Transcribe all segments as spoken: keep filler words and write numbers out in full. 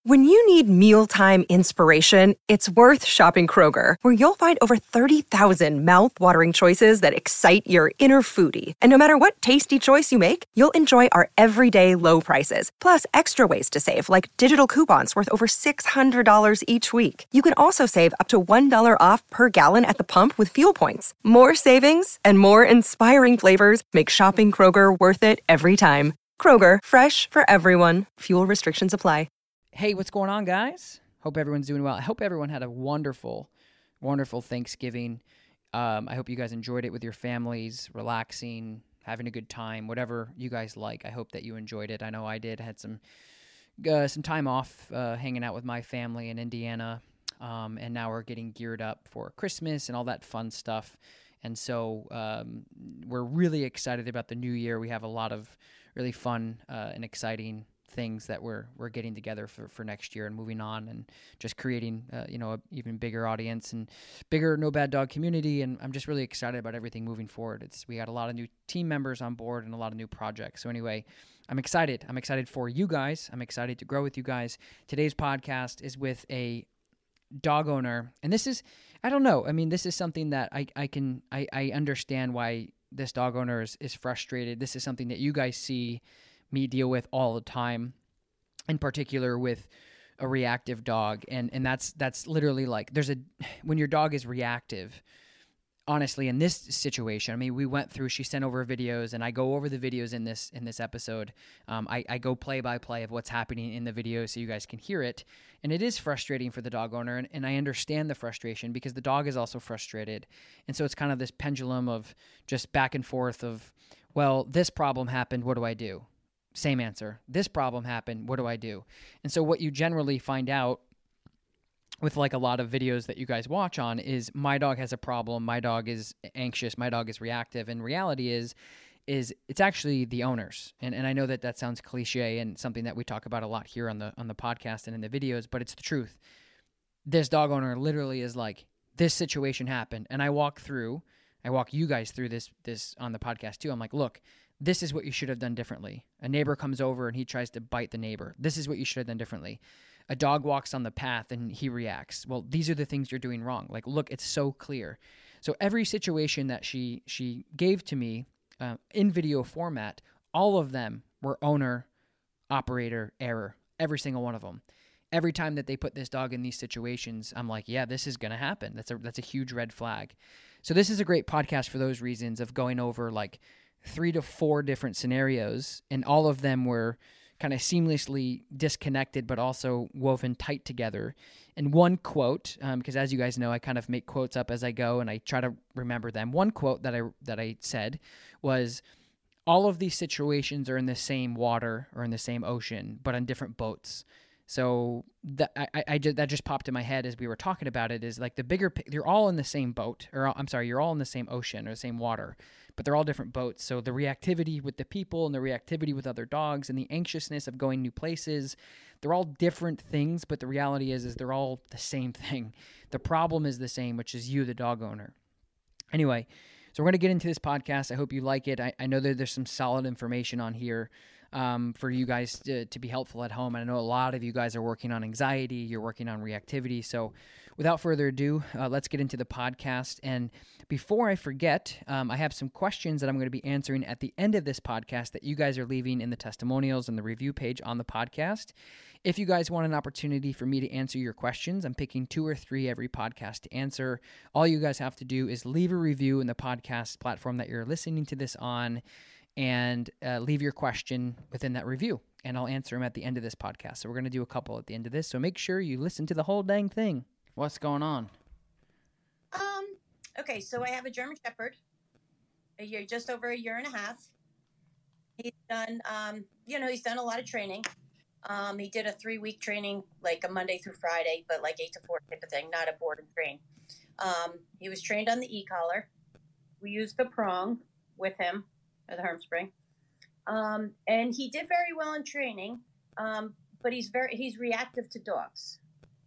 When you need mealtime inspiration, it's worth shopping Kroger, where you'll find over thirty thousand mouth-watering choices that excite your inner foodie. And no matter what tasty choice you make, you'll enjoy our everyday low prices, plus extra ways to save, like digital coupons worth over six hundred dollars each week. You can also save up to one dollar off per gallon at the pump with fuel points. More savings and more inspiring flavors make shopping Kroger worth it every time. Kroger, fresh for everyone. Fuel restrictions apply. Hey, what's going on, guys? Hope everyone's doing well. I hope everyone had a wonderful, wonderful Thanksgiving. Um, I hope you guys enjoyed it with your families, relaxing, having a good time, whatever you guys like. I hope that you enjoyed it. I know I did. Had some uh, some time off uh, hanging out with my family in Indiana, um, and now we're getting geared up for Christmas and all that fun stuff. And so um, we're really excited about the new year. We have a lot of really fun uh, and exciting things that we're we're getting together for, for next year and moving on and just creating uh, you know, an even bigger audience and bigger No Bad Dog community. And I'm just really excited about everything moving forward. It's we got a lot of new team members on board and a lot of new projects. So anyway, I'm excited. I'm excited for you guys. I'm excited to grow with you guys. Today's podcast is with a dog owner, and this is, I don't know. I mean, this is something that I I can I I understand why this dog owner is, is frustrated. This is something that you guys see me deal with all the time, in particular with a reactive dog. And, and that's, that's literally like, there's a, when your dog is reactive, honestly, in this situation, I mean, we went through, she sent over videos and I go over the videos in this, in this episode. Um, I, I go play by play of what's happening in the video so you guys can hear it. And it is frustrating for the dog owner. And, and I understand the frustration because the dog is also frustrated. And so it's kind of this pendulum of just back and forth of, well, this problem happened. What do I do? Same answer. This problem happened. What do I do? And so what you generally find out with like a lot of videos that you guys watch on is my dog has a problem. My dog is anxious. My dog is reactive. And reality is, is it's actually the owners. And and I know that that sounds cliche and something that we talk about a lot here on the, on the podcast and in the videos, but it's the truth. This dog owner literally is like, this situation happened. And I walk through, I walk you guys through this, this on the podcast too. I'm like, look, this is what you should have done differently. A neighbor comes over and he tries to bite the neighbor. This is what you should have done differently. A dog walks on the path and he reacts. Well, these are the things you're doing wrong. Like, look, it's so clear. So every situation that she she gave to me uh, in video format, all of them were owner, operator, error. Every single one of them. Every time that they put this dog in these situations, I'm like, yeah, this is going to happen. That's a that's a huge red flag. So this is a great podcast for those reasons of going over like three to four different scenarios, and all of them were kind of seamlessly disconnected, but also woven tight together. And one quote, um, because as you guys know, I kind of make quotes up as I go, and I try to remember them. One quote that I that I said was, "All of these situations are in the same water or in the same ocean, but on different boats." So that I, I just, that just popped in my head as we were talking about it. Is like the bigger, you're all in the same boat, or I'm sorry, you're all in the same ocean or the same water, but they're all different boats. So the reactivity with the people and the reactivity with other dogs and the anxiousness of going new places, they're all different things, but the reality is, is they're all the same thing. The problem is the same, which is you, the dog owner. Anyway, so we're going to get into this podcast. I hope you like it. I, I know that there's some solid information on here um, for you guys to, to be helpful at home. And I know a lot of you guys are working on anxiety. You're working on reactivity. So without further ado, uh, let's get into the podcast. And before I forget, um, I have some questions that I'm going to be answering at the end of this podcast that you guys are leaving in the testimonials and the review page on the podcast. If you guys want an opportunity for me to answer your questions, I'm picking two or three every podcast to answer. All you guys have to do is leave a review in the podcast platform that you're listening to this on, and uh, leave your question within that review, and I'll answer them at the end of this podcast. So we're going to do a couple at the end of this, so make sure you listen to the whole dang thing. What's going on? Um. Okay, so I have a German Shepherd, a year, just over a year and a half. He's done, um, you know, he's done a lot of training. Um, he did a three-week training, like a Monday through Friday, but like eight to four type of thing, not a board and train. Um, he was trained on the e-collar. We used the prong with him, or the Hermspring. Um, and he did very well in training, um, but he's very he's reactive to dogs.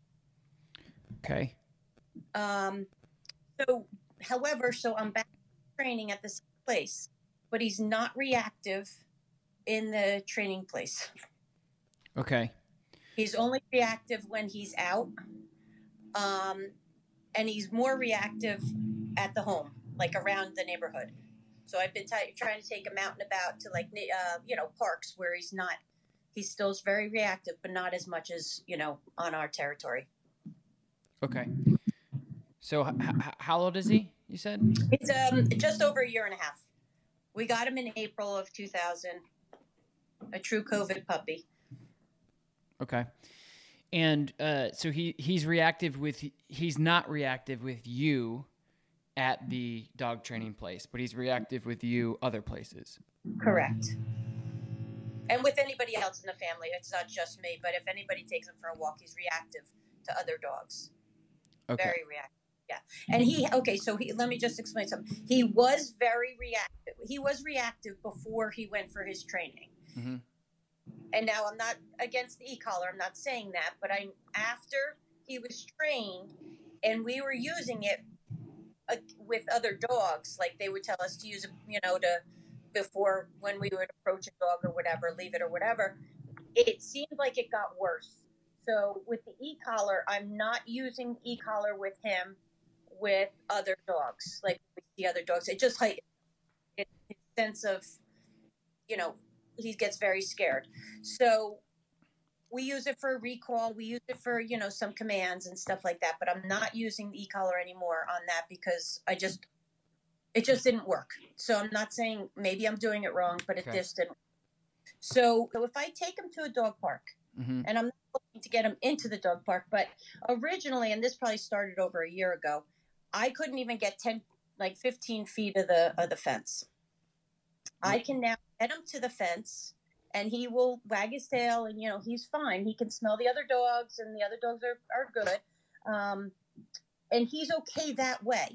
Okay. Um, so, however, so I'm back training at this place, but he's not reactive in the training place. Okay. He's only reactive when he's out. Um, and he's more reactive at the home, like around the neighborhood. So I've been t- trying to take him out and about to like, uh, you know, parks where he's not, he still is very reactive, but not as much as, you know, on our territory. Okay. So h- h- how old is he, you said? It's um just over a year and a half. We got him in April of two thousand, a true COVID puppy. Okay. And uh, so he, he's reactive with, he's not reactive with you at the dog training place, but he's reactive with you other places. Correct. And with anybody else in the family. It's not just me, but if anybody takes him for a walk, he's reactive to other dogs. Okay. Very reactive. Yeah. And he, okay, so he, let me just explain something. He was very reactive. He was reactive before he went for his training. Mm-hmm. And now I'm not against the e-collar. I'm not saying that, but I, after he was trained and we were using it uh, with other dogs, like they would tell us to use it, you know, to, before when we would approach a dog or whatever, leave it or whatever, it seemed like it got worse. So with the e-collar, I'm not using e-collar with him with other dogs, like with the other dogs. It just like it, his sense of, you know, he gets very scared. So we use it for a recall. We use it for, you know, some commands and stuff like that. But I'm not using the e-collar anymore on that because I just, it just didn't work. So I'm not saying maybe I'm doing it wrong, but it Okay. just didn't. So, so if I take him to a dog park, mm-hmm. and I'm not looking to get him into the dog park, but originally, and this probably started over a year ago, I couldn't even get ten, like fifteen feet of the of the fence. I can now get him to the fence, and he will wag his tail, and you know he's fine. He can smell the other dogs, and the other dogs are are good, um, and he's okay that way.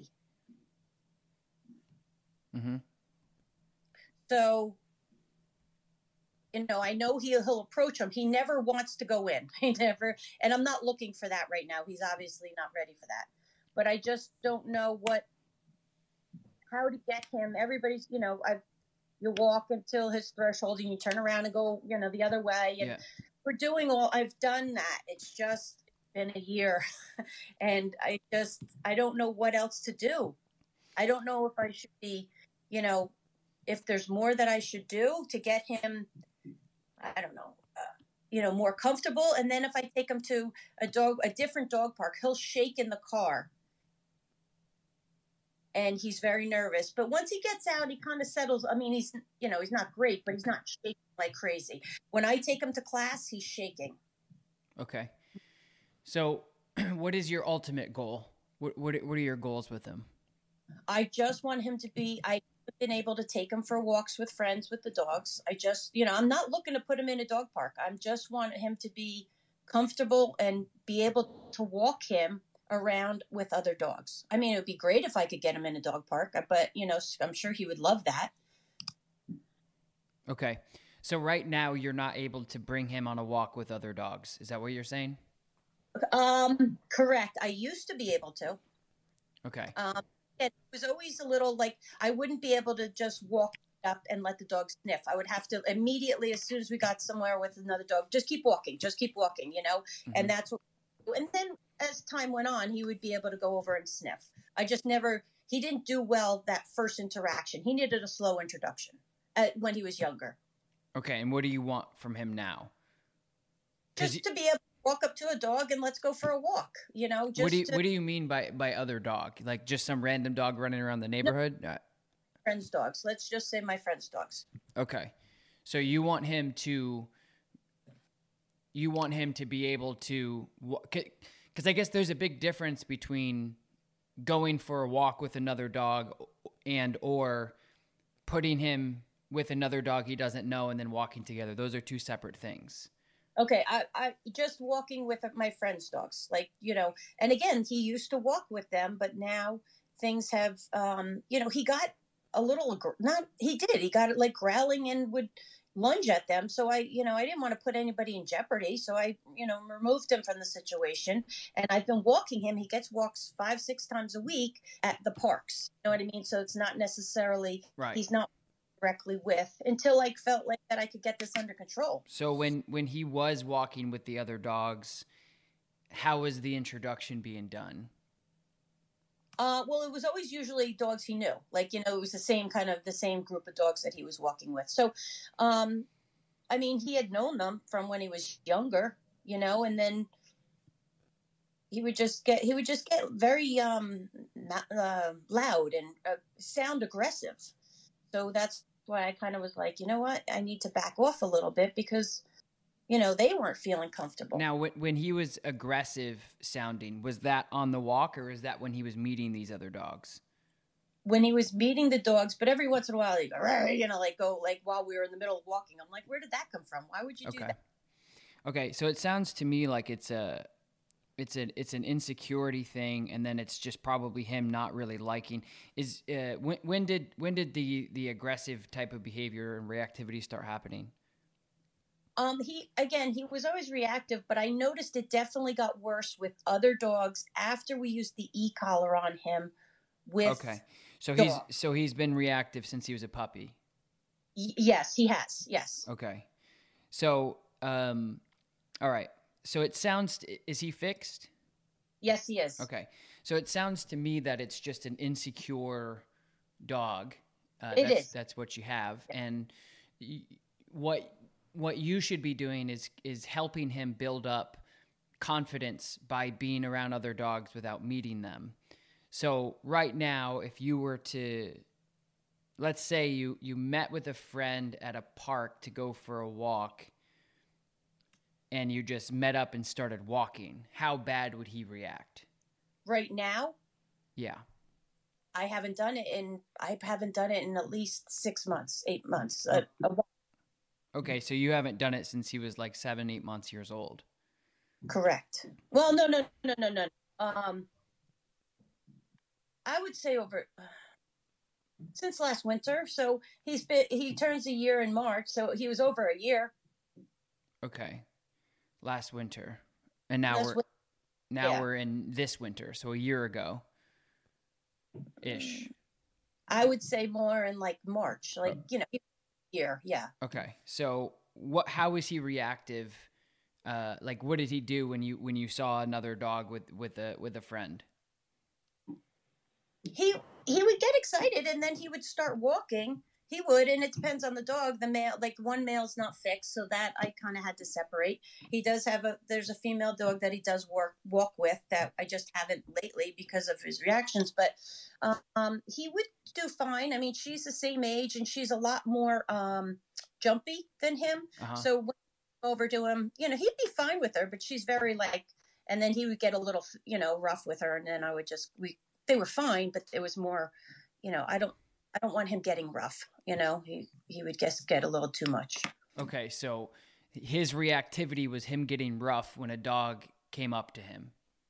Mm-hmm. So, you know, I know he'll he'll approach him. He never wants to go in. He never, and I'm not looking for that right now. He's obviously not ready for that. But I just don't know what, how to get him. Everybody's, you know, I, you walk until his threshold, and you turn around and go, you know, the other way. And yeah. we're doing all. I've done that. It's just been a year, and I just I don't know what else to do. I don't know if I should be, you know, if there's more that I should do to get him, I don't know, uh, you know, more comfortable. And then if I take him to a dog, a different dog park, he'll shake in the car. And he's very nervous. But once he gets out, he kind of settles. I mean, he's, you know, he's not great, but he's not shaking like crazy. When I take him to class, he's shaking. Okay. So what is your ultimate goal? What, what, what are your goals with him? I just want him to be, I've been able to take him for walks with friends with the dogs. I just, you know, I'm not looking to put him in a dog park. I just want him to be comfortable and be able to walk him around with other dogs. I mean, it would be great if I could get him in a dog park, but, you know, I'm sure he would love that. Okay. So right now you're not able to bring him on a walk with other dogs. Is that what you're saying? Um, correct. I used to be able to. Okay. Um, it was always a little like I wouldn't be able to just walk up and let the dog sniff. I would have to immediately, as soon as we got somewhere with another dog, just keep walking, just keep walking, you know, mm-hmm. and that's what. And then as time went on, he would be able to go over and sniff. I just never, he didn't do well that first interaction. He needed a slow introduction uh, when he was younger. Okay. And what do you want from him now? Just to be able to walk up to a dog and let's go for a walk, you know. Just what do you, to, what do you mean by, by other dog? Like just some random dog running around the neighborhood? No, friends' dogs. Let's just say my friends' dogs. Okay. So you want him to, you want him to be able to, because I guess there's a big difference between going for a walk with another dog and or putting him with another dog he doesn't know and then walking together. Those are two separate things. Okay, I, I just walking with my friends' dogs, like, you know, and again, he used to walk with them, but now things have, um, you know, he got a little, not, he did, he got like growling and would lunge at them. So I, you know, I didn't want to put anybody in jeopardy. So I, you know, removed him from the situation, and I've been walking him. He gets walks five, six times a week at the parks. You know what I mean? So it's not necessarily, right. He's not directly with until I felt like that I could get this under control. So when when he was walking with the other dogs, how was the introduction being done? Uh, well, it was always usually dogs he knew. Like, you know, it was the same kind of the same group of dogs that he was walking with. So, um, I mean, he had known them from when he was younger, you know, and then he would just get he would just get very um, uh, loud and uh, sound aggressive. So that's why I kind of was like, you know what, I need to back off a little bit because, you know, they weren't feeling comfortable. Now, when, when he was aggressive sounding, was that on the walk or is that when he was meeting these other dogs? When he was meeting the dogs, but every once in a while he'd go, "Rrr," you know, like go like while we were in the middle of walking. I'm like, where did that come from? Why would you Okay. do that? Okay, so it sounds to me like it's a it's a it's an insecurity thing, and then it's just probably him not really liking. Is uh, when when did when did the the aggressive type of behavior and reactivity start happening? Um, he again, he was always reactive, but I noticed it definitely got worse with other dogs after we used the e-collar on him. With Okay, so dogs. he's so he's been reactive since he was a puppy. Y- yes, he has. Yes. Okay, so um, all right. So it sounds is he fixed? Yes, he is. Okay, so it sounds to me that it's just an insecure dog. Uh, It that's, is. That's what you have, and y- what what you should be doing is is helping him build up confidence by being around other dogs without meeting them. So right now, if you were to, let's say you you met with a friend at a park to go for a walk, and you just met up and started walking, how bad would he react? Right now, Yeah. I haven't done it in I haven't done it in at least six months, eight months. Uh, a- Okay, so you haven't done it since he was like seven, eight months years old. correct. Well, no, no, no, no, no. Um, I would say over since last winter. So he's been he turns a year in March, so he was over a year. Okay, last winter, and now Last we're win- now yeah. we're in this winter, so a year ago, ish. I would say more in like March, like you know, year. Yeah. Okay, so what? How was he reactive? Uh, like, what did he do when you when you saw another dog with with a with a friend? He he would get excited and then he would start walking. He would, and it depends on the dog. The male, like one male's not fixed, so that I kind of had to separate. He does have a there's a female dog that he does work walk with that I just haven't lately because of his reactions. But um, he would do fine. I mean, she's the same age and she's a lot more um, jumpy than him. Uh-huh. So when I go over to him, you know, he'd be fine with her, but she's very like. And then he would get a little, you know, rough with her, and then I would just we they were fine, but it was more, you know, I don't. I don't want him getting rough, you know. He he would just get a little too much. Okay, so his reactivity was him getting rough when a dog came up to him.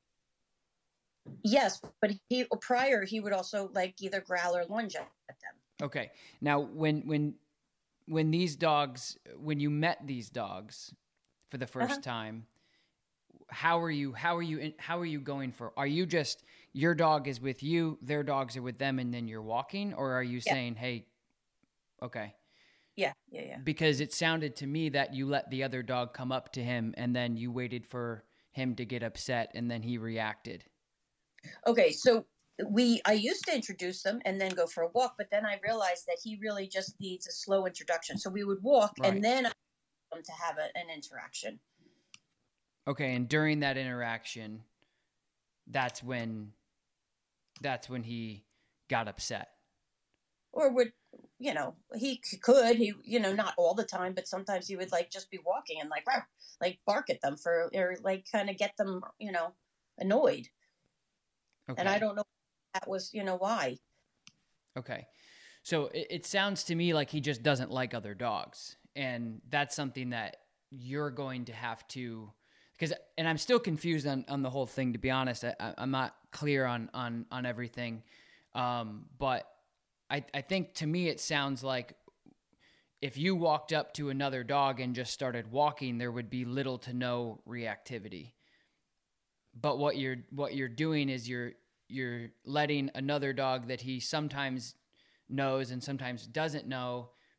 Yes, but he prior he would also like either growl or lunge at them. Okay, now when when when these dogs when you met these dogs for the first Uh-huh. time, how are you how are you in, how are you going for? Are you just your dog is with you, their dogs are with them, and then you're walking, or are you Yeah. saying, hey, okay? Yeah, yeah, yeah. Because it sounded to me that you let the other dog come up to him and then you waited for him to get upset and then he reacted. Okay, so we I used to introduce them and then go for a walk, but then I realized that he really just needs a slow introduction. So we would walk Right. and then I want him to have a, an interaction. Okay, and during that interaction, that's when that's when he got upset. Or would, you know, he c- could, he, you know, not all the time, but sometimes he would like just be walking and like, "Rawr," like bark at them for, or like kind of get them, you know, annoyed. Okay. And I don't know if that was, you know, why. Okay. So it, it sounds to me like he just doesn't like other dogs. And that's something that you're going to have to, because, and I'm still confused on, on the whole thing, to be honest. I, I'm not clear on, on, on everything. Um, but I, I think to me, it sounds like if you walked up to another dog and just started walking, there would be little to no reactivity. But what you're what you're doing is you're you're letting another dog that he sometimes knows and sometimes doesn't know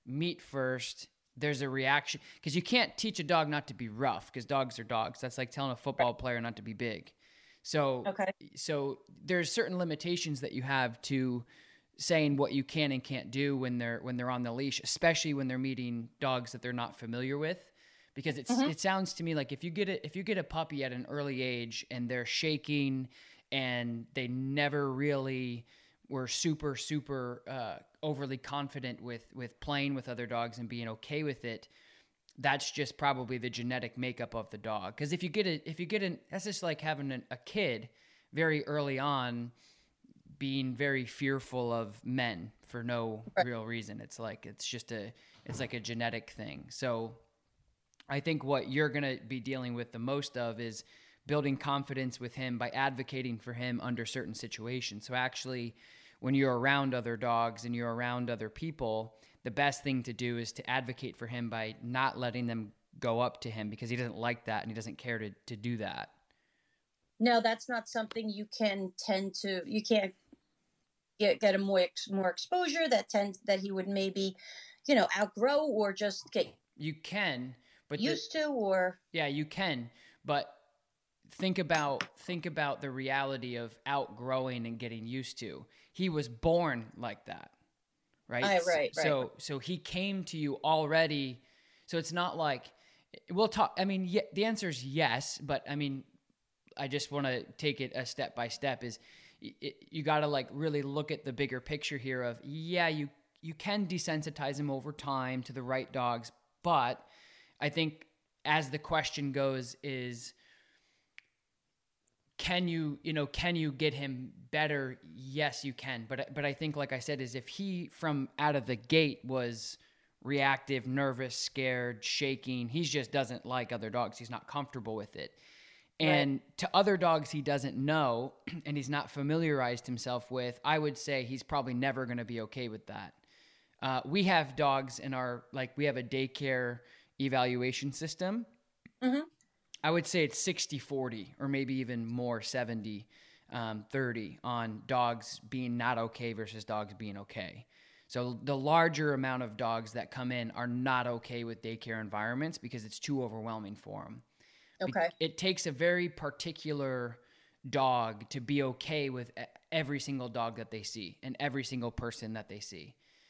meet first, there's a reaction, because you can't teach a dog not to be rough, because dogs are dogs. That's like telling a football player not to be big. So, Okay. so there's certain limitations that you have to saying what you can and can't do when they're when they're on the leash, especially when they're meeting dogs that they're not familiar with. Because it's Mhm. it sounds to me like if you get a, if you get a puppy at an early age and they're shaking and they never really were super super uh, overly confident with with playing with other dogs and being okay with it, that's just probably the genetic makeup of the dog. Because if you get a if you get an that's just like having an, a kid very early on being very fearful of men for no Right. real reason. It's like it's just a it's like a genetic thing. So I think what you're going to be dealing with the most of is building confidence with him by advocating for him under certain situations. So actually, when you're around other dogs and you're around other people, the best thing to do is to advocate for him by not letting them go up to him, because he doesn't like that and he doesn't care to, to do that. No, that's not something you can tend to, you can't get, get a more, ex, more exposure that tends, that he would maybe, you know, outgrow or just get You can, but the, used to, or yeah, you can, but think about think about the reality of outgrowing and getting used to. He was born like that, right? Aye, right, So right. so he came to you already. So it's not like we'll talk. I mean, yeah, the answer is yes, but I mean, I just want to take it a step by step. Is it, you got to like really look at the bigger picture here of, yeah, you you can desensitize him over time to the right dogs, but I think as the question goes is, can you, you know, can you get him better? Yes, you can. But, but I think, like I said, is if he from out of the gate was reactive, nervous, scared, shaking, he just doesn't like other dogs. He's not comfortable with it. And right. to other dogs he doesn't know and he's not familiarized himself with, I would say he's probably never going to be okay with that. Uh, we have dogs in our, like we have a daycare evaluation system. Mm-hmm. I would say it's sixty forty or maybe even more seventy thirty on dogs being not okay versus dogs being okay. So the larger amount of dogs that come in are not okay with daycare environments because it's too overwhelming for them. Okay. It takes a very particular dog to be okay with every single dog that they see and every single person that they see.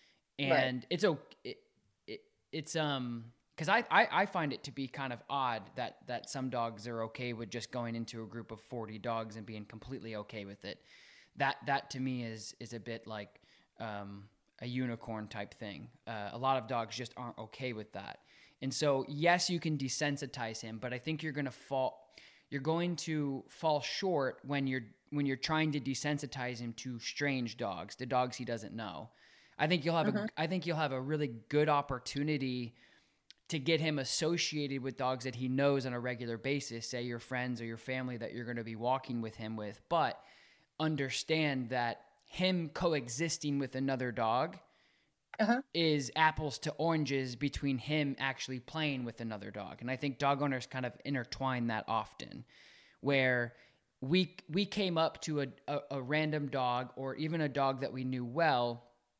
And right. it's it, it, it's um because I, I I find it to be kind of odd that that some dogs are okay with just going into a group of forty dogs and being completely okay with it. That that to me is is a bit like um, a unicorn type thing. Uh, a lot of dogs just aren't okay with that. And so, yes, you can desensitize him, but I think you're going to fall you're going to fall short when you're when you're trying to desensitize him to strange dogs, the dogs he doesn't know. I think you'll have mm-hmm. a I think you'll have a really good opportunity to get him associated with dogs that he knows on a regular basis, say your friends or your family that you're going to be walking with him with, but understand that him coexisting with another dog uh-huh. is apples to oranges between him actually playing with another dog. And I think dog owners kind of intertwine that often, where we we came up to a, a, a random dog or even a dog that we knew well,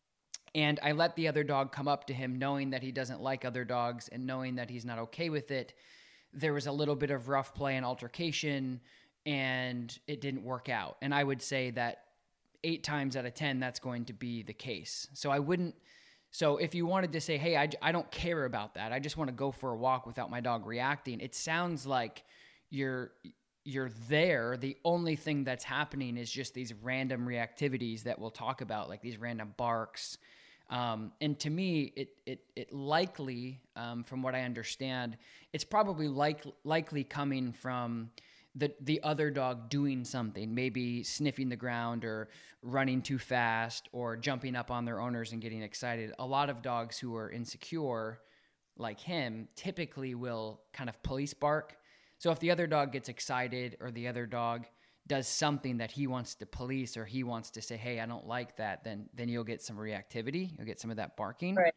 and I let the other dog come up to him knowing that he doesn't like other dogs and knowing that he's not okay with it. There was a little bit of rough play and altercation, and it didn't work out. And I would say that eight times out of ten, that's going to be the case. So I wouldn't – so if you wanted to say, hey, I, I don't care about that. I just want to go for a walk without my dog reacting, it sounds like you're you're there. The only thing that's happening is just these random reactivities that we'll talk about, like these random barks. Um, and to me, it it it likely, um, from what I understand, it's probably like likely coming from the the other dog doing something, maybe sniffing the ground or running too fast or jumping up on their owners and getting excited. A lot of dogs who are insecure, like him, typically will kind of police bark. So if the other dog gets excited or the other dog does something that he wants to police or he wants to say, hey, I don't like that, then then you'll get some reactivity. You'll get some of that barking. Right.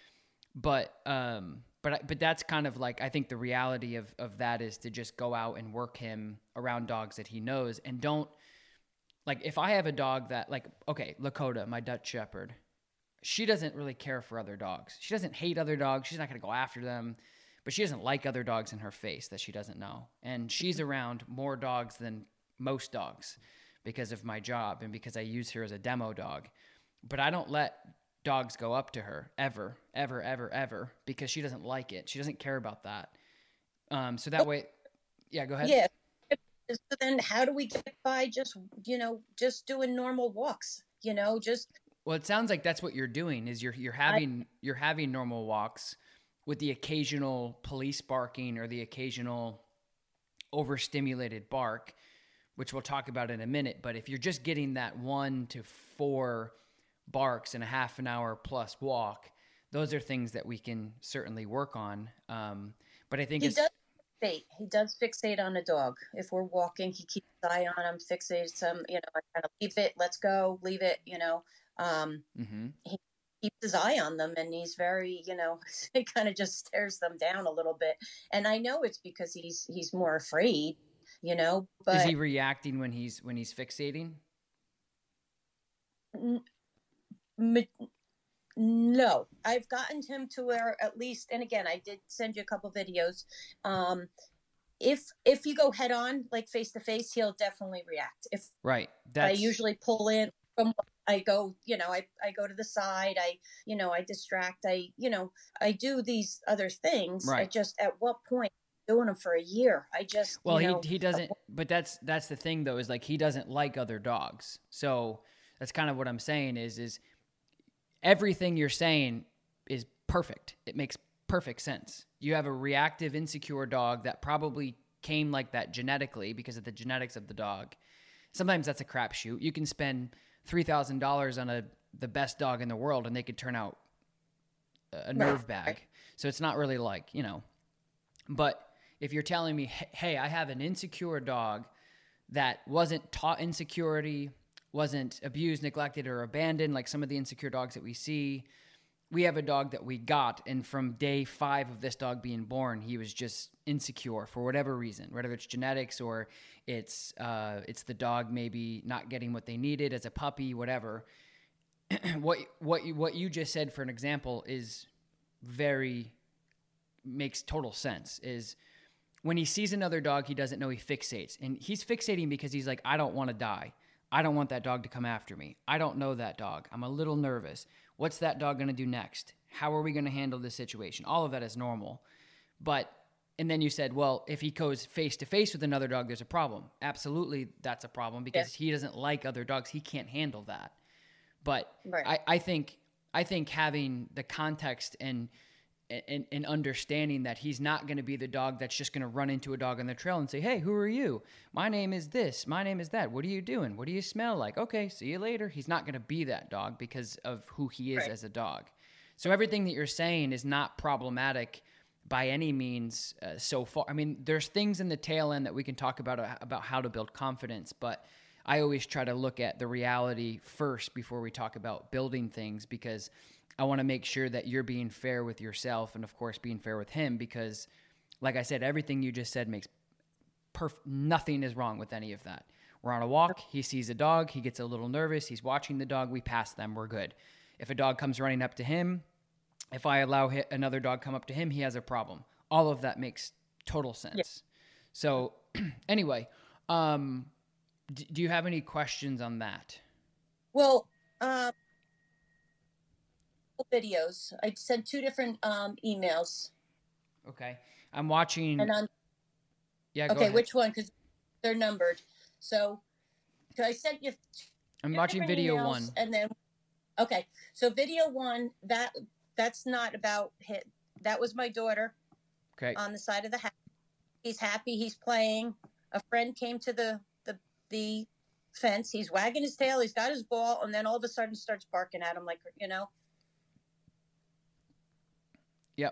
But um, but but that's kind of like, I think the reality of of that is to just go out and work him around dogs that he knows, and don't, like if I have a dog that, like, okay, Lakota, my Dutch Shepherd, she doesn't really care for other dogs. She doesn't hate other dogs. She's not going to go after them, but she doesn't like other dogs in her face that she doesn't know. And she's around more dogs than most dogs because of my job and because I use her as a demo dog. But I don't let dogs go up to her ever, ever, ever, ever, because she doesn't like it. She doesn't care about that. Um, so that way, yeah, go ahead. Yeah. So then how do we get by just, you know, just doing normal walks, you know, just. Well, it sounds like that's what you're doing is you're, you're having, I, you're having normal walks with the occasional police barking or the occasional overstimulated bark, which we'll talk about in a minute. But if you're just getting that one to four barks in a half an hour plus walk, those are things that we can certainly work on. Um, but I think he it's... Does fixate. He does fixate on a dog. If we're walking, he keeps his eye on him, fixates him, you know, I kind of leave it, let's go, leave it, you know. Um, mm-hmm. He keeps his eye on them, and he's very, you know, he kind of just stares them down a little bit. And I know it's because he's he's more afraid, you know. But is he reacting when he's when he's fixating? N- m- no, I've gotten him to where at least, and again, I did send you a couple videos. Um, if if you go head on, like face to face, he'll definitely react. If right, that's... I usually pull in from. I go, you know, I, I go to the side, I, you know, I distract, I, you know, I do these other things. Right. I just, at what point, doing them for a year, I just, well, you know, he, he doesn't, but that's, that's the thing though, is like, he doesn't like other dogs. So that's kind of what I'm saying is, is everything you're saying is perfect. It makes perfect sense. You have a reactive, insecure dog that probably came like that genetically because of the genetics of the dog. Sometimes that's a crapshoot. You can spend three thousand dollars on a the best dog in the world, and they could turn out a nerve bag. So it's not really like, you know. But if you're telling me, hey, I have an insecure dog that wasn't taught insecurity, wasn't abused, neglected, or abandoned, like some of the insecure dogs that we see. We have a dog that we got, and from day five of this dog being born, he was just insecure for whatever reason, whether it's genetics or it's uh, it's the dog maybe not getting what they needed as a puppy, whatever. what what you, what you just said, for an example, is very makes total sense. Is when he sees another dog he doesn't know, he fixates, and he's fixating because he's like, I don't want to die. I don't want that dog to come after me. I don't know that dog. I'm a little nervous. What's that dog going to do next? How are we going to handle this situation? All of that is normal. But, and then you said, well, if he goes face to face with another dog, there's a problem. Absolutely, that's a problem because yeah. he doesn't like other dogs. He can't handle that. But right. I, I think, I think having the context and, and, and understanding that he's not going to be the dog that's just going to run into a dog on the trail and say, hey, who are you? My name is this. My name is that. What are you doing? What do you smell like? Okay, see you later. He's not going to be that dog because of who he is right. as a dog. So everything that you're saying is not problematic by any means uh, so far. I mean, there's things in the tail end that we can talk about, uh, about how to build confidence, but I always try to look at the reality first before we talk about building things, because I want to make sure that you're being fair with yourself and, of course, being fair with him because, like I said, everything you just said makes perf- – nothing is wrong with any of that. We're on a walk. He sees a dog. He gets a little nervous. He's watching the dog. We pass them. We're good. If a dog comes running up to him, if I allow hi- another dog come up to him, he has a problem. All of that makes total sense. Yeah. So anyway, um, d- do you have any questions on that? Well, um, videos. I sent two different um, emails. Okay. I'm watching. And on, yeah, go okay, ahead. which one? Because they're numbered. So, so I sent you. I'm watching video emails, one. And then, okay. So video one, that that's not about hit. That was my daughter. Okay. On the side of the house. He's happy. He's playing. A friend came to the, the, the fence. He's wagging his tail. He's got his ball. And then all of a sudden starts barking at him like, you know. Yep.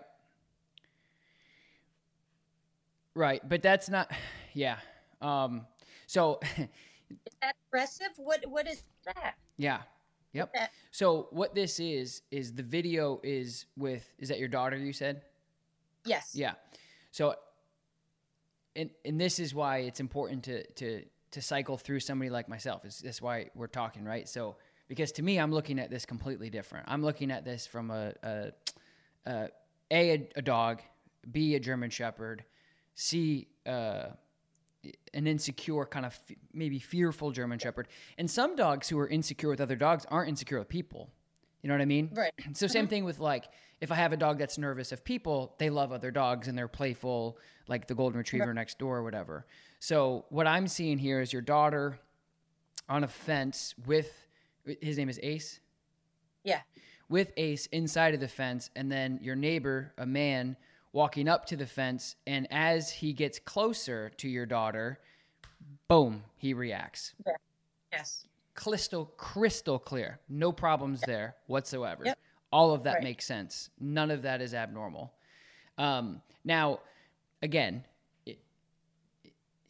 Right. But that's not, yeah. Um, so. Is that aggressive? What, what is that? Yeah. Yep. That? So what this is, is the video is with, is that your daughter you said? Yes. Yeah. So, and, and this is why it's important to, to, to cycle through somebody like myself. Is That's why we're talking, right? So because to me, I'm looking at this completely different. I'm looking at this from a, a, a, a, a dog, B, a German Shepherd, C, uh, an insecure kind of f- maybe fearful German Shepherd. And some dogs who are insecure with other dogs aren't insecure with people. You know what I mean? Right. So same thing with like, if I have a dog that's nervous of people, they love other dogs and they're playful, like the golden retriever right. next door or whatever. So what I'm seeing here is your daughter on a fence with, his name is Ace? Yeah. With Ace inside of the fence, and then your neighbor, a man, walking up to the fence, and as he gets closer to your daughter, boom, he reacts. Yeah. Yes. Crystal, crystal clear. No problems Yep. there whatsoever. Yep. All of that Right. makes sense. None of that is abnormal. Um, now, again, it, it,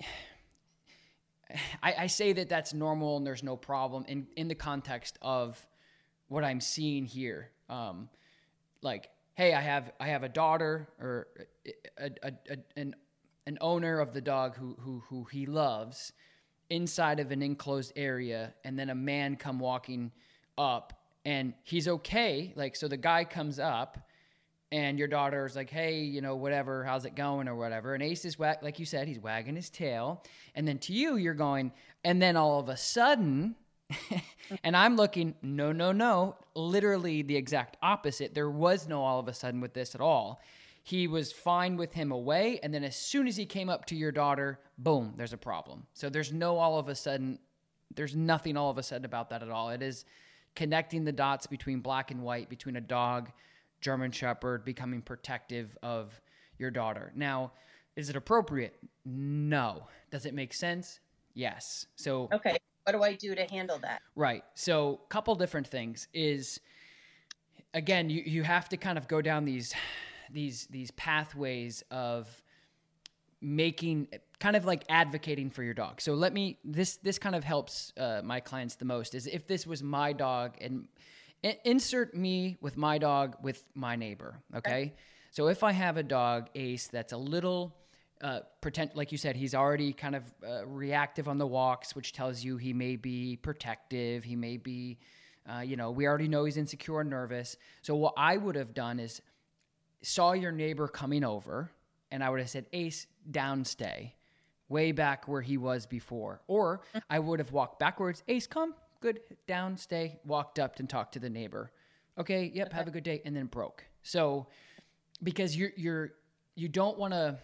I, I say that that's normal and there's no problem in, in the context of what I'm seeing here. Um, like, hey, I have I have a daughter or a, a, a, an an owner of the dog who who who he loves inside of an enclosed area, and then a man come walking up, and he's okay. Like, so the guy comes up, and your daughter's like, hey, you know, whatever, how's it going or whatever. And Ace is, wag- like you said, he's wagging his tail. And then to you, you're going, and then all of a sudden, and I'm looking, no, no, no, literally the exact opposite. There was no all of a sudden with this at all. He was fine with him away, and then as soon as he came up to your daughter, boom, there's a problem. So there's no all of a sudden, there's nothing all of a sudden about that at all. It is connecting the dots between black and white, between a dog, German Shepherd, becoming protective of your daughter. Now, is it appropriate? No. Does it make sense? Yes. So Okay. What do I do to handle that? right. So a couple different things is, again, you, you have to kind of go down these these these pathways of making, kind of like advocating for your dog. So let me, this this kind of helps uh, my clients the most, is if this was my dog, and I- insert me with my dog with my neighbor, okay? So if I have a dog, Ace, that's a little, uh, pretend, like you said, he's already kind of uh, reactive on the walks, which tells you he may be protective, he may be, uh, you know, we already know he's insecure and nervous. So what I would have done is, saw your neighbor coming over, and I would have said, Ace, downstay, way back where he was before. Or I would have walked backwards, Ace, come, good, downstay, walked up and talked to the neighbor. Okay, yep, have a good day, and then broke. So, because you're, you're, you don't want to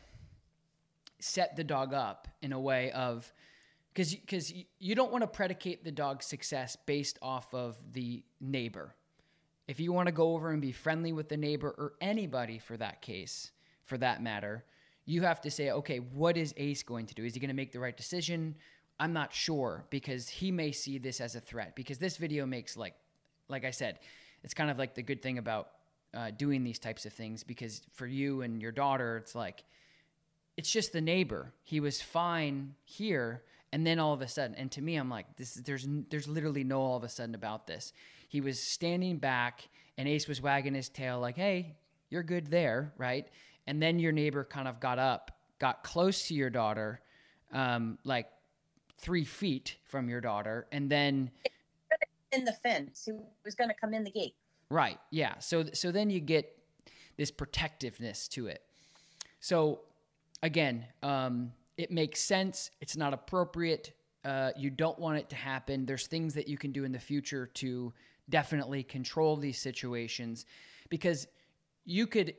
set the dog up in a way of, because because you don't want to predicate the dog's success based off of the neighbor. If you want to go over and be friendly with the neighbor, or anybody for that case, for that matter, you have to say, okay, what is Ace going to do? Is he going to make the right decision? I'm not sure, because he may see this as a threat, because this video makes, like, like I said, it's kind of like the good thing about uh, doing these types of things, because for you and your daughter, it's like, it's just the neighbor. He was fine here, and then all of a sudden, and to me, I'm like, this is, there's there's literally no all of a sudden about this. He was standing back, and Ace was wagging his tail like, hey, you're good there, right? And then your neighbor kind of got up, got close to your daughter, um, like three feet from your daughter, and then In the fence. He was going to come in the gate. right, yeah. So so then you get this protectiveness to it. So again, um, it makes sense. It's not appropriate. Uh, you don't want it to happen. There's things that you can do in the future to definitely control these situations, because you could,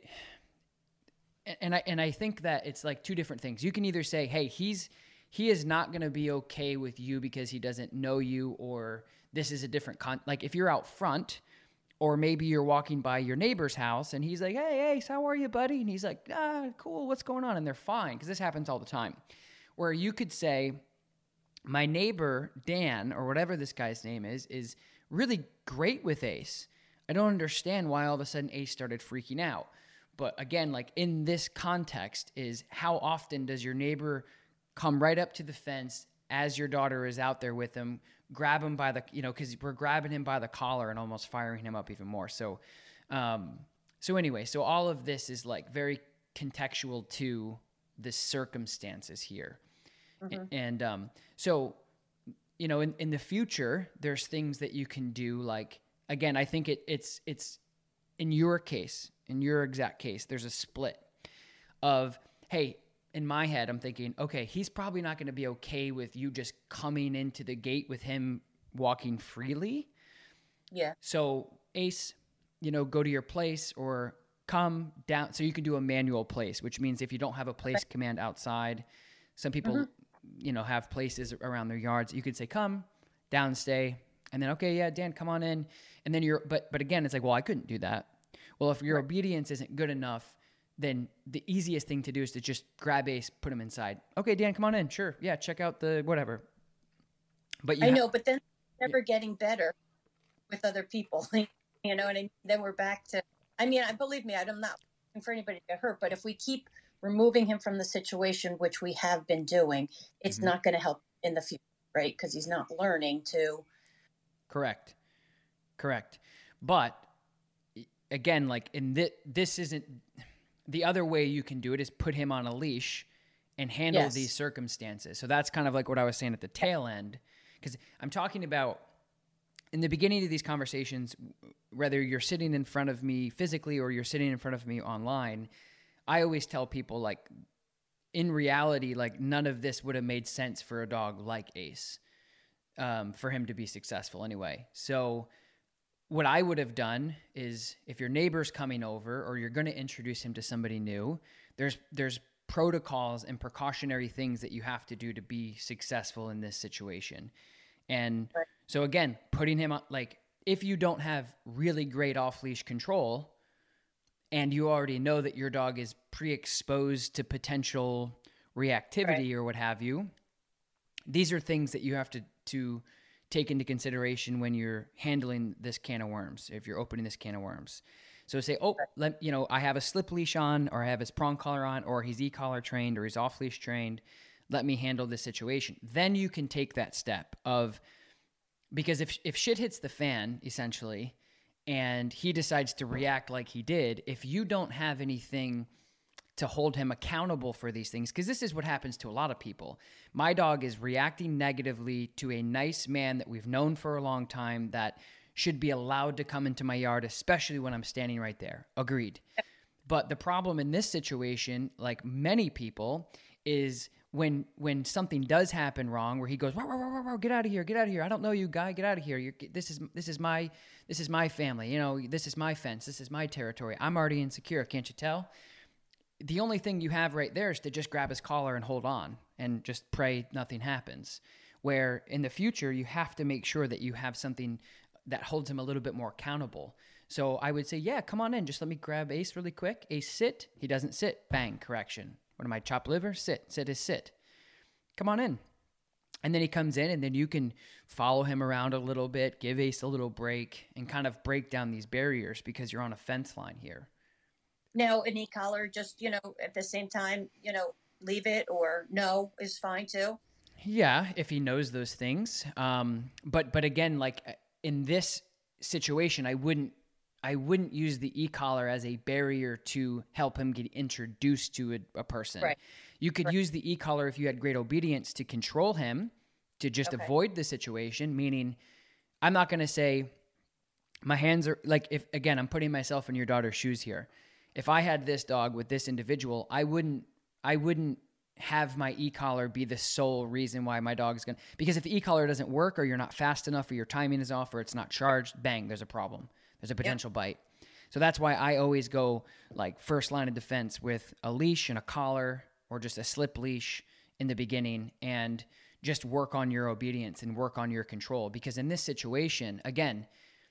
and I and I think that it's like two different things. You can either say, hey, he's he is not going to be okay with you because he doesn't know you, or this is a different con. Like if you're out front, or maybe you're walking by your neighbor's house and he's like, hey, Ace, how are you, buddy? And he's like, ah, cool, what's going on? And they're fine, because this happens all the time. Where you could say, my neighbor, Dan, or whatever this guy's name is, is really great with Ace. I don't understand why all of a sudden Ace started freaking out. But again, like in this context, is how often does your neighbor come right up to the fence as your daughter is out there with him, grab him by the, you know, because we're grabbing him by the collar and almost firing him up even more. So, um, so anyway, so all of this is like very contextual to the circumstances here. Mm-hmm. And um, so, you know, in, in the future, there's things that you can do. Like, again, I think it, it's, it's in your case, in your exact case, there's a split of, hey, in my head, I'm thinking, okay, he's probably not going to be okay with you just coming into the gate with him walking freely. Yeah. So Ace, you know, go to your place or come down. So you can do a manual place, which means if you don't have a place okay. command outside, some people, mm-hmm. you know, have places around their yards. You could say, come down, stay. And then, okay, yeah, Dan, come on in. And then you're, but, but again, it's like, well, I couldn't do that. Well, if your right. obedience isn't good enough, then the easiest thing to do is to just grab Ace, put him inside. Okay, Dan, come on in. Sure. Yeah. Check out the whatever. But you I ha- know, but then never yeah. getting better with other people, you know, and I mean, then we're back to, I mean, I believe me, I'm not looking for anybody to get hurt, but if we keep removing him from the situation, which we have been doing, it's mm-hmm. not going to help in the future, right? Because he's not learning to. Correct. Correct. But again, like in this, this isn't, the other way you can do it is put him on a leash and handle yes. these circumstances. So that's kind of like what I was saying at the tail end, because I'm talking about in the beginning of these conversations, whether you're sitting in front of me physically or you're sitting in front of me online, I always tell people, like, in reality, like, none of this would have made sense for a dog like Ace, um, for him to be successful anyway. So what I would have done is, if your neighbor's coming over or you're going to introduce him to somebody new, there's there's protocols and precautionary things that you have to do to be successful in this situation. And right. so again, putting him on, like, if you don't have really great off-leash control and you already know that your dog is pre-exposed to potential reactivity right. or what have you, these are things that you have to, to take into consideration when you're handling this can of worms, if you're opening this can of worms. So say, oh, let, you know, I have a slip leash on, or I have his prong collar on, or he's e-collar trained, or he's off-leash trained. Let me handle this situation. Then you can take that step of, because if if shit hits the fan, essentially, and he decides to react like he did, if you don't have anything to hold him accountable for these things, because this is what happens to a lot of people. My dog is reacting negatively to a nice man that we've known for a long time that should be allowed to come into my yard, especially when I'm standing right there. Agreed. But the problem in this situation, like many people, is when when something does happen wrong, where he goes, "Wow, wow, wow, wow, get out of here, get out of here! I don't know you, guy, get out of here! You're, this is this is my this is my family. You know, this is my fence. This is my territory. I'm already insecure. Can't you tell?" The only thing you have right there is to just grab his collar and hold on and just pray nothing happens. Where in the future, you have to make sure that you have something that holds him a little bit more accountable. So I would say, yeah, come on in. Just let me grab Ace really quick. Ace, sit. He doesn't sit. Bang, correction. What am I, chop liver? Sit. Sit is sit. Come on in. And then he comes in, and then you can follow him around a little bit, give Ace a little break, and kind of break down these barriers because you're on a fence line here. Now, an e-collar, just, you know, at the same time, you know, leave it, or no is fine too. Yeah, if he knows those things. Um, but but again, like in this situation, I wouldn't I wouldn't use the e-collar as a barrier to help him get introduced to a, a person. Right. You could right. use the e-collar if you had great obedience to control him, to just okay. avoid the situation, meaning I'm not going to say my hands are like, if again, I'm putting myself in your daughter's shoes here. If I had this dog with this individual, I wouldn't I wouldn't have my e-collar be the sole reason why my dog's going to, because if the e-collar doesn't work, or you're not fast enough, or your timing is off, or it's not charged, bang, there's a problem. There's a potential yep. bite. So that's why I always go like first line of defense with a leash and a collar, or just a slip leash in the beginning, and just work on your obedience and work on your control. Because in this situation, again,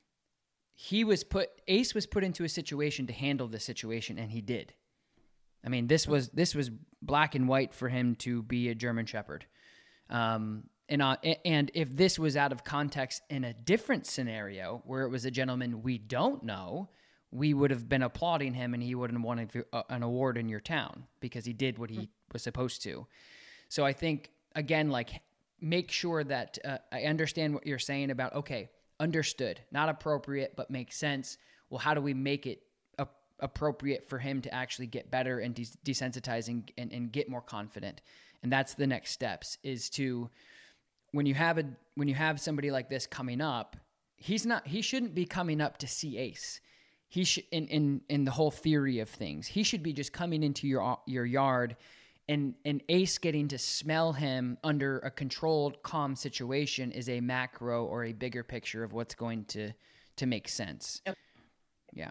he was put, Ace was put into a situation to handle the situation, and he did. I mean, this was this was black and white for him to be a German Shepherd. Um, and uh, and if this was out of context in a different scenario where it was a gentleman we don't know, we would have been applauding him, and he wouldn't have wanted an award in your town because he did what he was supposed to. So I think, again, like, make sure that uh, I understand what you're saying about, okay, understood, not appropriate, but makes sense. Well, how do we make it a- appropriate for him to actually get better and des- desensitizing and, and get more confident? And that's the next steps, is to, when you have a when you have somebody like this coming up, he's not he shouldn't be coming up to see Ace. He should in in in the whole theory of things. He should be just coming into your your yard and and Ace getting to smell him under a controlled, calm situation is a macro or a bigger picture of what's going to to make sense. Okay. Yeah.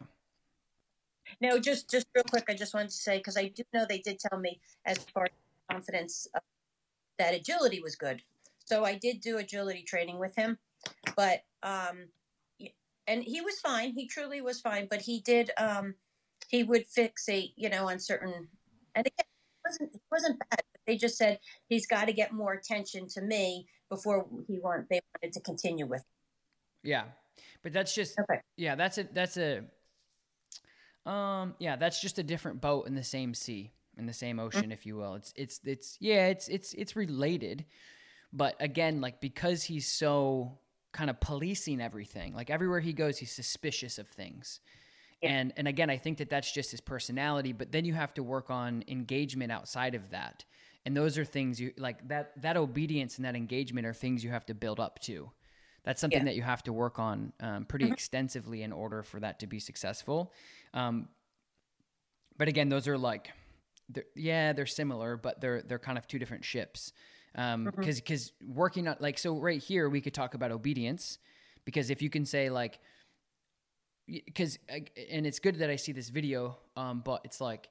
No, just just real quick, I just wanted to say, because I do know they did tell me as far as confidence uh, that agility was good. So I did do agility training with him, but um, and he was fine. He truly was fine, but he did um, he would fixate, you know, on certain. And again, it wasn't it wasn't bad. They just said he's got to get more attention to me before he want they wanted to continue with. Yeah, but that's just okay. Yeah, that's a that's a. Um, yeah, that's just a different boat in the same sea, in the same ocean, mm-hmm. if you will. It's, it's, it's, yeah, it's, it's, it's related, but again, like, because he's so kind of policing everything, like everywhere he goes, he's suspicious of things. Yeah. And, and again, I think that that's just his personality, but then you have to work on engagement outside of that. And those are things you like that, that obedience and that engagement are things you have to build up to. That's something yeah. that you have to work on um, pretty mm-hmm. extensively in order for that to be successful. Um, but again, those are like, they're, yeah, they're similar, but they're they're kind of two different ships. Um, because mm-hmm. because working on like so right here we could talk about obedience, because if you can say like, because and it's good that I see this video, um, but it's like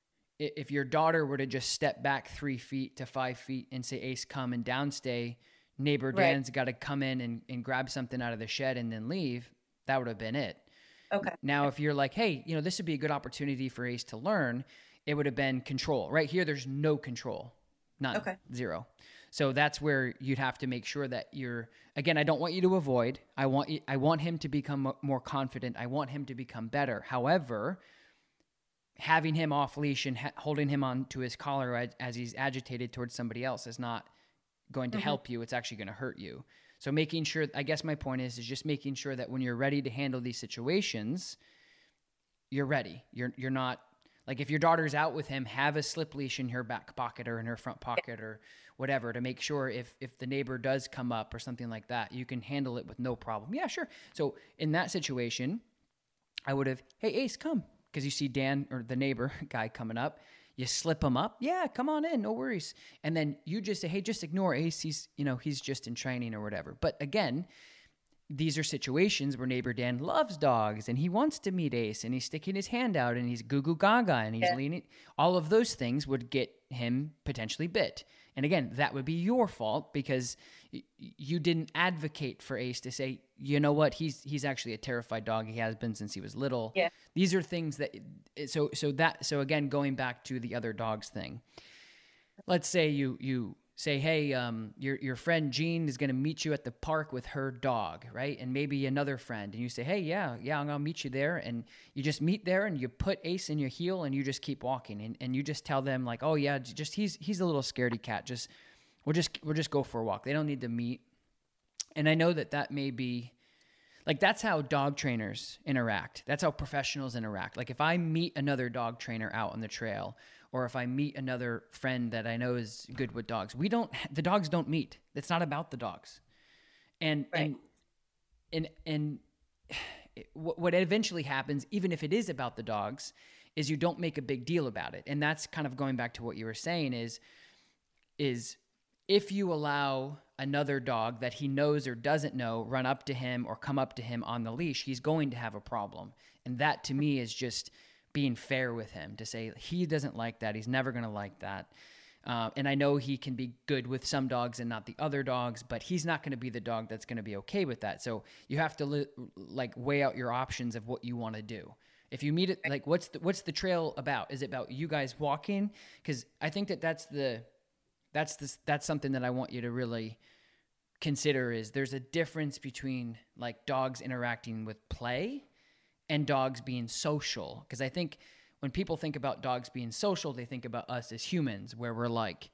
if your daughter were to just step back three feet to five feet and say Ace come and downstay. Neighbor Dan's right. got to come in and, and grab something out of the shed and then leave, that would have been it. Okay. Now, if you're like, hey, you know, this would be a good opportunity for Ace to learn, it would have been control. Right here, there's no control. None. Okay. Zero. So that's where you'd have to make sure that you're, again, I don't want you to avoid. I want you, I want him to become more confident. I want him to become better. However, having him off leash and ha- holding him on to his collar as, as he's agitated towards somebody else is not going to mm-hmm. help you. It's actually going to hurt you. So making sure, I guess my point is, is just making sure that when you're ready to handle these situations, you're ready. You're, you're not like, if your daughter's out with him, have a slip leash in her back pocket or in her front pocket or whatever, to make sure if, if the neighbor does come up or something like that, you can handle it with no problem. Yeah, sure. So in that situation, I would have, hey, Ace, come. Cause you see Dan or the neighbor guy coming up. You slip him up. Yeah, come on in. No worries. And then you just say, hey, just ignore Ace. He's, you know, he's just in training or whatever. But again, these are situations where neighbor Dan loves dogs and he wants to meet Ace and he's sticking his hand out and he's goo goo gaga and he's yeah. leaning. All of those things would get him potentially bit. And again, that would be your fault because y- you didn't advocate for Ace to say, you know what, he's he's actually a terrified dog. He has been since he was little. Yeah. These are things that, so so that, so again, going back to the other dogs thing, let's say you you say, hey, um, your your friend Jean is going to meet you at the park with her dog, right? And maybe another friend, and you say, hey, yeah, yeah, I'm going to meet you there. And you just meet there and you put Ace in your heel and you just keep walking. And, and you just tell them like, oh yeah, just, he's, he's a little scaredy cat. Just, we'll just, we'll just go for a walk. They don't need to meet. And I know that that may be like, that's how dog trainers interact. That's how professionals interact. Like if I meet another dog trainer out on the trail, or if I meet another friend that I know is good with dogs, we don't, the dogs don't meet. It's not about the dogs. And, right. and, and, and what eventually happens, even if it is about the dogs, is you don't make a big deal about it. And that's kind of going back to what you were saying is, is if you allow another dog that he knows or doesn't know run up to him or come up to him on the leash, he's going to have a problem. And that to me is just being fair with him to say he doesn't like that. He's never going to like that. Uh, and I know he can be good with some dogs and not the other dogs, but he's not going to be the dog that's going to be okay with that. So you have to li- like weigh out your options of what you want to do. If you meet it, like what's the, what's the trail about? Is it about you guys walking? Cause I think that that's the, that's the, that's something that I want you to really consider is there's a difference between like dogs interacting with play and dogs being social. Because I think when people think about dogs being social, they think about us as humans, where we're like,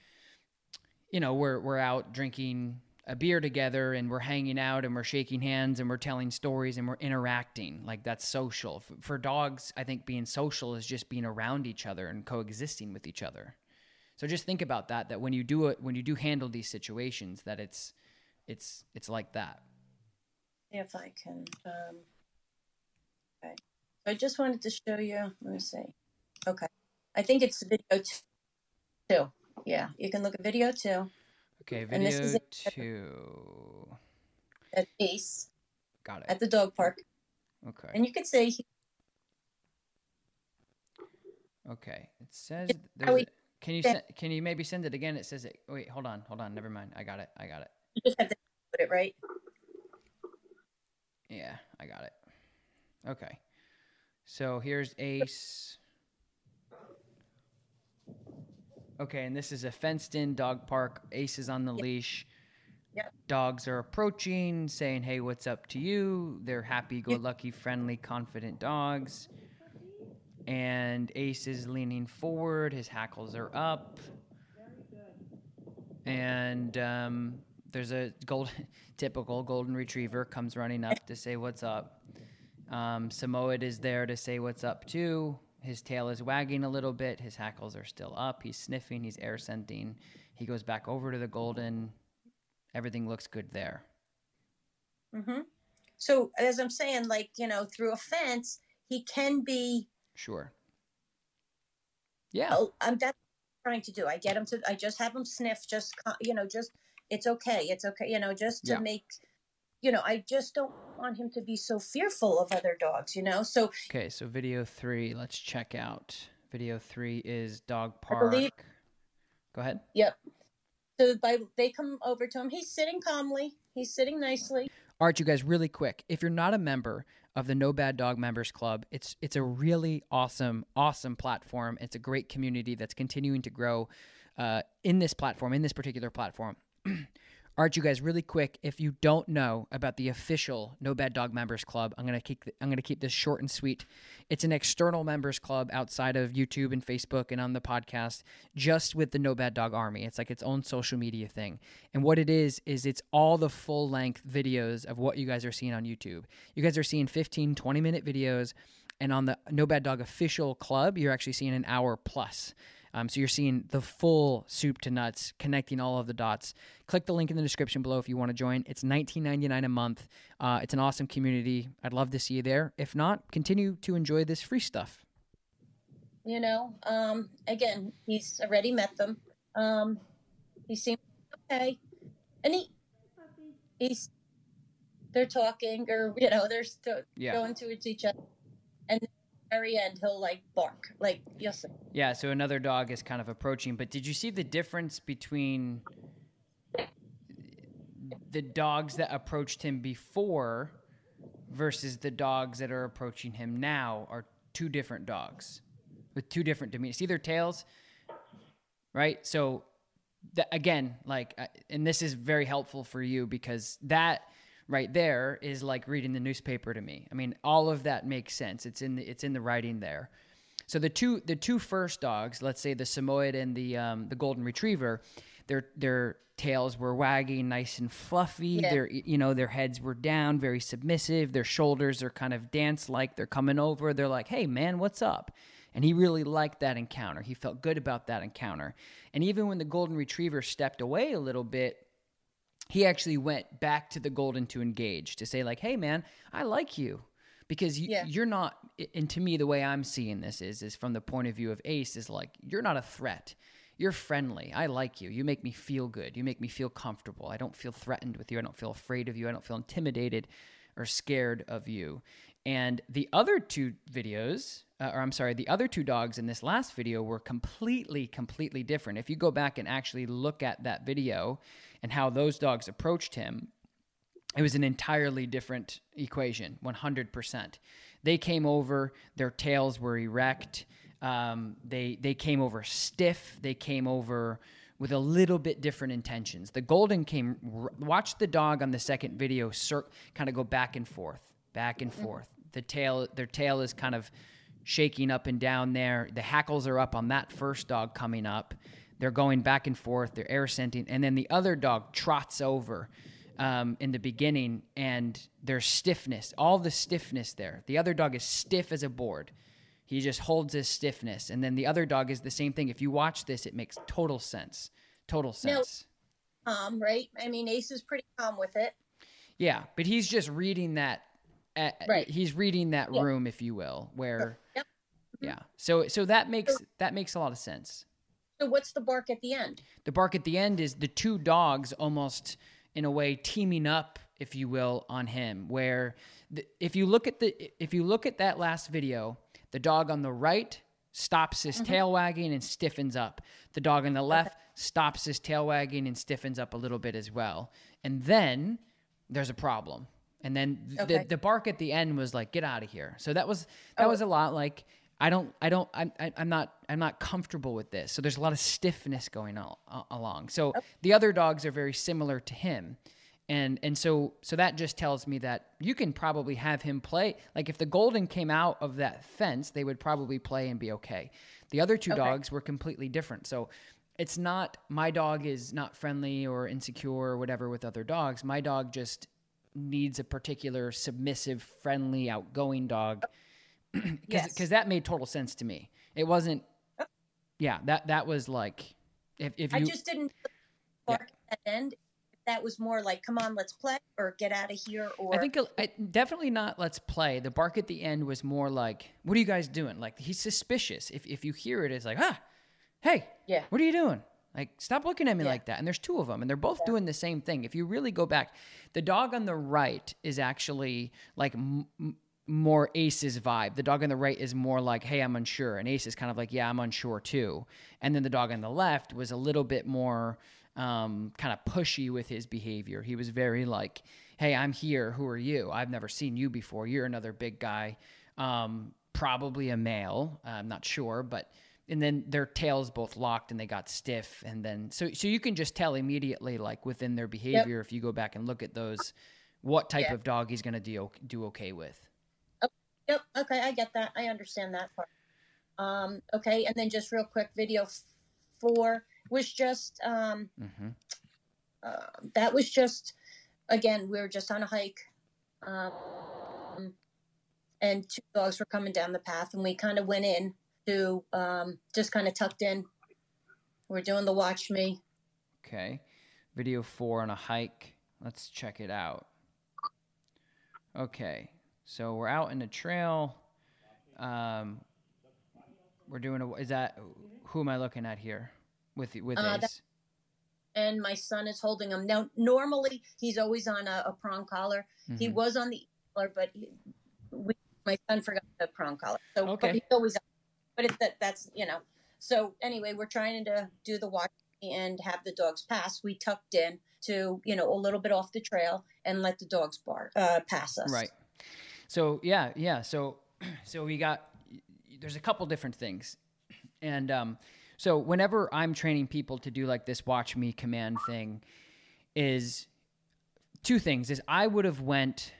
you know, we're we're out drinking a beer together and we're hanging out and we're shaking hands and we're telling stories and we're interacting. Like that's social. For, for dogs, I think being social is just being around each other and coexisting with each other. So just think about that, that when you do it, when you do handle these situations, that it's, it's, it's like that. If I can, um, okay. I just wanted to show you, let me see. Okay. I think it's video two. Yeah. You can look at video two. Okay. And this Video is two. at Ace Got it. at the dog park. Okay. And you can see, he- Okay. It says, how there's we- a- can you, sen- can you maybe send it again? It says it, wait, hold on, hold on. Never mind. I got it. I got it. you just have to put it right. Yeah, I got it. Okay. So here's Ace. Okay, and this is a fenced-in dog park. Ace is on the Yep. leash. Yep. Dogs are approaching, saying, hey, what's up to you? They're happy-go-lucky, friendly, confident dogs. And Ace is leaning forward. His hackles are up. And um, there's a gold, typical golden retriever comes running up to say what's up. Um, Samoyed is there to say what's up too. His tail is wagging a little bit. His hackles are still up. He's sniffing. He's air scenting. He goes back over to the golden. Everything looks good there. Mm-hmm. So as I'm saying, like, you know, through a fence, he can be. Sure. Yeah. Oh, I'm that's what I'm trying to do. I get him to. I just have him sniff. Just co- you know, just it's okay. It's okay. You know, just to Yeah. make. You know, I just don't want him to be so fearful of other dogs. You know, so Okay, so video three, let's check out. Video three is dog I park. believe- Go ahead. yep. So by they come over to him, he's sitting calmly. He's sitting nicely. All right, you guys, really quick. If you're not a member of the No Bad Dog Members Club, it's it's a really awesome, awesome platform. It's a great community that's continuing to grow uh, in this platform, in this particular platform. All right, you guys, really quick. If you don't know about the official No Bad Dog Members Club, I'm gonna keep I'm gonna keep this short and sweet. It's an external members club outside of YouTube and Facebook and on the podcast, just with the No Bad Dog Army. It's like its own social media thing. And what it is is it's all the full length videos of what you guys are seeing on YouTube. You guys are seeing fifteen, twenty minute videos, and on the No Bad Dog official club, you're actually seeing an hour plus. Um, so you're seeing the full soup to nuts, connecting all of the dots. Click the link in the description below if you want to join. It's nineteen ninety-nine a month. Uh, it's an awesome community. I'd love to see you there. If not, continue to enjoy this free stuff. You know, um, again, he's already met them. Um, he seems okay, and he he's they're talking, or you know, they're still Yeah. going towards each other, and at the very end, he'll like bark, like yes. Yeah, so another dog is kind of approaching. But did you see the difference between the dogs that approached him before versus the dogs that are approaching him now? Are two different dogs with two different demeanors. See their tails, right? So that, again, like, uh, and this is very helpful for you because that right there is like reading the newspaper to me. I mean, all of that makes sense. It's in the, it's in the writing there. So the two the two first dogs, let's say the Samoyed and the um, the Golden Retriever, their their tails were wagging, nice and fluffy. Yeah. Their you know their heads were down, very submissive. Their shoulders are kind of dance like. They're coming over. They're like, "Hey man, what's up?" And he really liked that encounter. He felt good about that encounter. And even when the Golden Retriever stepped away a little bit, he actually went back to the Golden to engage, to say like, "Hey man, I like you." Because you, Yeah. you're not, and to me, the way I'm seeing this is, is from the point of view of Ace, is like, you're not a threat. You're friendly. I like you. You make me feel good. You make me feel comfortable. I don't feel threatened with you. I don't feel afraid of you. I don't feel intimidated or scared of you. And the other two videos, uh, or I'm sorry, the other two dogs in this last video were completely, completely different. If you go back and actually look at that video and how those dogs approached him, it was an entirely different equation, one hundred percent. They came over, their tails were erect. Um, they they came over stiff. They came over with a little bit different intentions. The Golden came, watch the dog on the second video cir- kind of go back and forth, back and forth. The tail, their tail is kind of shaking up and down there. The hackles are up on that first dog coming up. They're going back and forth. They're air scenting. And then the other dog trots over Um, in the beginning, and there's stiffness, all the stiffness there. The other dog is stiff as a board. He just holds his stiffness. And then the other dog is the same thing. If you watch this, it makes total sense. Total sense. No, um, right? I mean, Ace is pretty calm with it. Yeah, but he's just reading that. Uh, Right. He's reading that Yeah. room, if you will, where. Yep. Yeah. So so that makes that makes a lot of sense. So what's the bark at the end? The bark at the end is the two dogs almost in a way teaming up, if you will, on him. Where the, if you look at the if you look at that last video, the dog on the right stops his mm-hmm. tail wagging and stiffens up. The dog on the left okay. stops his tail wagging and stiffens up a little bit as well. And then there's a problem. And then okay. the the bark at the end was like, get out of here. So that was that oh. was a lot like, I don't I don't I'm I'm not I'm not comfortable with this. So there's a lot of stiffness going on uh, along. So oh. the other dogs are very similar to him. And and so so that just tells me that you can probably have him play. Like if the golden came out of that fence, they would probably play and be okay. The other two okay. dogs were completely different. So it's not my dog is not friendly or insecure or whatever with other dogs. My dog just needs a particular submissive, friendly, outgoing dog. Because yes. that made total sense to me. It wasn't. Yeah, that that was like if if you. I just didn't bark yeah. at the end. That was more like, come on, let's play, or get out of here, or. I think I, definitely not. Let's play. The bark at the end was more like, what are you guys doing? Like he's suspicious. If if you hear it, it's like, ah, hey, yeah, what are you doing? Like, stop looking at me yeah. like that. And there's two of them, and they're both yeah. doing the same thing. If you really go back, the dog on the right is actually like m- m- more Ace's vibe. The dog on the right is more like, hey, I'm unsure. And Ace is kind of like, yeah, I'm unsure too. And then the dog on the left was a little bit more um, kind of pushy with his behavior. He was very like, hey, I'm here. Who are you? I've never seen you before. You're another big guy, um, probably a male. I'm not sure, but... And then their tails both locked and they got stiff. And then, so so you can just tell immediately, like within their behavior, yep. if you go back and look at those, what type yeah. of dog he's going to do, do okay with. Oh, yep. Okay. I get that. I understand that part. Um, okay. And then just real quick, video four was just, um, mm-hmm. uh, that was just, again, we were just on a hike. Um, and two dogs were coming down the path and we kind of went in. To um, just kind of tucked in. We're doing the watch me. Okay. Video four on a hike. Let's check it out. Okay. So we're out in the trail. Um, we're doing a, is that, who am I looking at here with, with uh, Ace? That, and my son is holding him. Now, normally he's always on a, a prong collar. Mm-hmm. He was on the collar, but he, we, my son forgot the prong collar. So okay. But he's always on. But if that that's, you know, so anyway, we're trying to do the watch and have the dogs pass. We tucked in to, you know, a little bit off the trail and let the dogs bar, uh, pass us. Right. So, yeah, yeah. So, so we got, there's a couple different things. And um, so whenever I'm training people to do like this watch me command thing is two things is I would have went,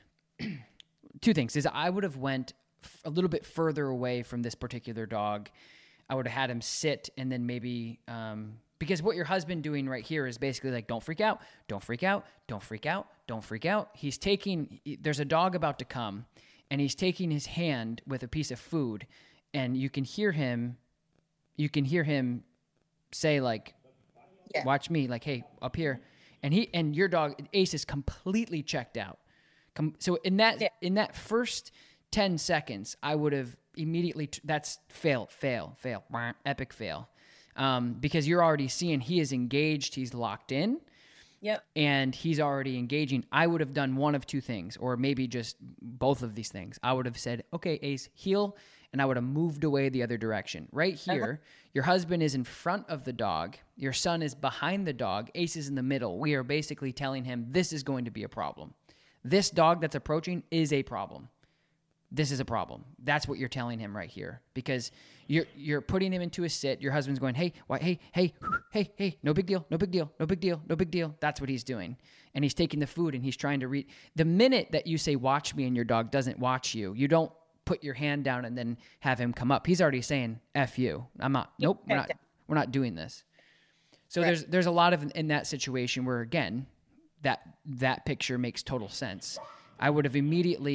two things is I would have went a little bit further away from this particular dog. I would have had him sit and then maybe, um, because what your husband doing right here is basically like, don't freak out, don't freak out, don't freak out, don't freak out. He's taking, there's a dog about to come and he's taking his hand with a piece of food and you can hear him, you can hear him say like, yeah. watch me, like, hey, up here. And he, and your dog, Ace, is completely checked out. Com- so in that, yeah. in that first ten seconds, I would have immediately, t- that's fail, fail, fail, epic fail. Um, because you're already seeing he is engaged, he's locked in. Yep. And he's already engaging. I would have done one of two things, or maybe just both of these things. I would have said, okay, Ace, heel, and I would have moved away the other direction. Right here, uh-huh. your husband is in front of the dog. Your son is behind the dog. Ace is in the middle. We are basically telling him this is going to be a problem. This dog that's approaching is a problem. This is a problem. That's what you're telling him right here, because you're you're putting him into a sit. Your husband's going, hey, why, hey, hey, hey, hey, no big deal, no big deal, no big deal, no big deal. That's what he's doing. And he's taking the food and he's trying to read. The minute that you say, watch me, and your dog doesn't watch you, you don't put your hand down and then have him come up. He's already saying, F you. I'm not, nope, we're not, we're not doing this. So right. there's there's a lot of in that situation where, again, that that picture makes total sense. I would have immediately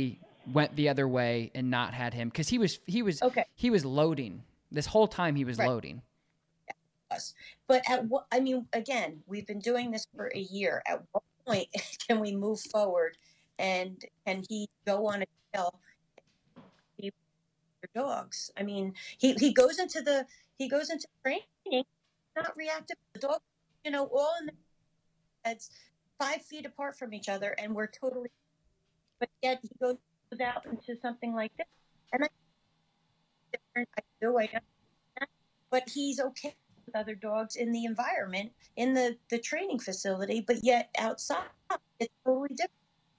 went the other way and not had him, because he was he was Okay. he was loading this whole time. He was Right. loading. Us. But at what, I mean, again, we've been doing this for a year. At what point can we move forward, and can he go on a trail and be with your dogs? I mean, he, he goes into the, he goes into training, not reactive. The dog, you know, all in the heads, five feet apart from each other, and we're totally, but yet he goes out into something like this. And I, different, I do, I understand, but he's okay with other dogs in the environment, in the, the training facility, but yet outside, it's totally different.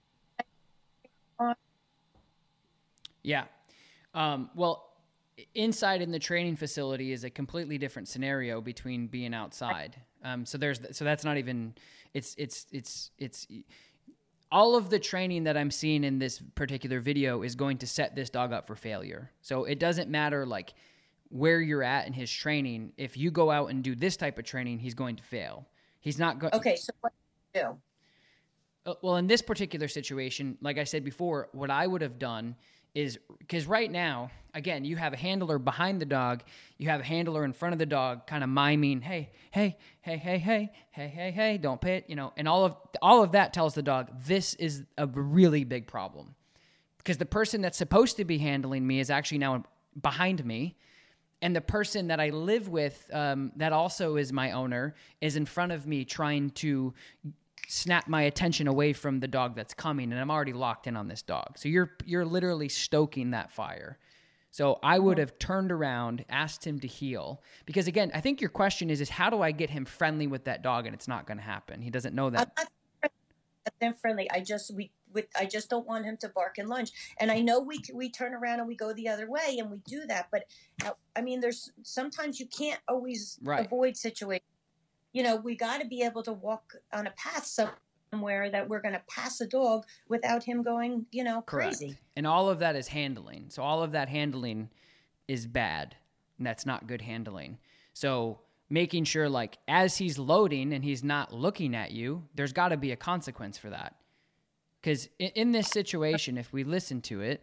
Uh, Yeah. Um, well, inside in the training facility is a completely different scenario between being outside. Um, so there's, so that's not even, it's, it's, it's, it's, all of the training that I'm seeing in this particular video is going to set this dog up for failure. So it doesn't matter like where you're at in his training. If you go out and do this type of training, he's going to fail. He's not going. okay, so what do you do? Uh, well, in this particular situation, like I said before, what I would have done is, because right now, again, you have a handler behind the dog, you have a handler in front of the dog, kind of miming, hey, hey, hey, hey, hey, hey, hey, hey, don't pay it, you know, and all of all of that tells the dog this is a really big problem, because the person that's supposed to be handling me is actually now behind me. And the person that I live with, um, that also is my owner, is in front of me trying to snap my attention away from the dog that's coming, and I'm already locked in on this dog. So you're you're literally stoking that fire. So I would have turned around, asked him to heel, because again, I think your question is, is how do I get him friendly with that dog? And it's not going to happen. He doesn't know that. I'm not them friendly. I just we with I just don't want him to bark and lunge. And I know we we turn around and we go the other way and we do that, but uh, I mean, there's sometimes you can't always Right. avoid situations. You know, we got to be able to walk on a path somewhere that we're going to pass a dog without him going, you know, crazy. Correct. And all of that is handling. So all of that handling is bad, and that's not good handling. So making sure, like, as he's loading and he's not looking at you, there's got to be a consequence for that. Because in, in this situation, if we listen to it,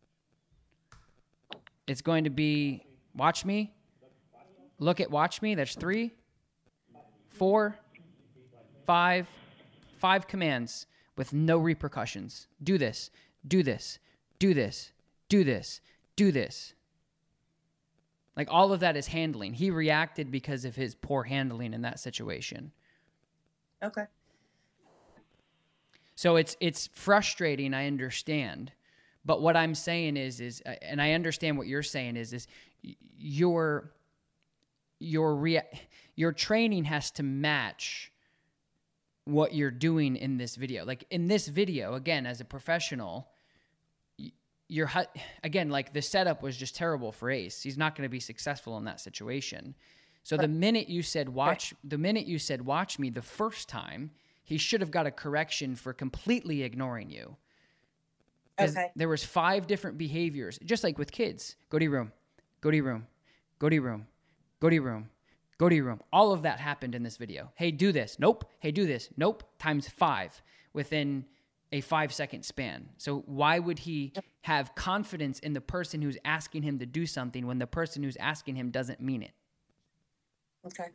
it's going to be, watch me, look at watch me, that's three, four, five, five commands with no repercussions. Do this, do this, do this, do this, do this. Like, all of that is handling. He reacted because of his poor handling in that situation. Okay. So it's it's frustrating, I understand. But what I'm saying is is and I understand what you're saying is is your your rea- your training has to match what you're doing in this video. Like in this video, again, as a professional, you're again, like the setup was just terrible for Ace. He's not going to be successful in that situation. So the minute you said watch, the minute you said watch me the first time, he should have got a correction for completely ignoring you. Okay. There was five different behaviors, just like with kids. Go to your room, go to your room, go to your room, go to your room, go to your room. All of that happened in this video. Hey, do this. Nope. Hey, do this. Nope. Times five within a five second span. So why would he have confidence in the person who's asking him to do something when the person who's asking him doesn't mean it? Okay.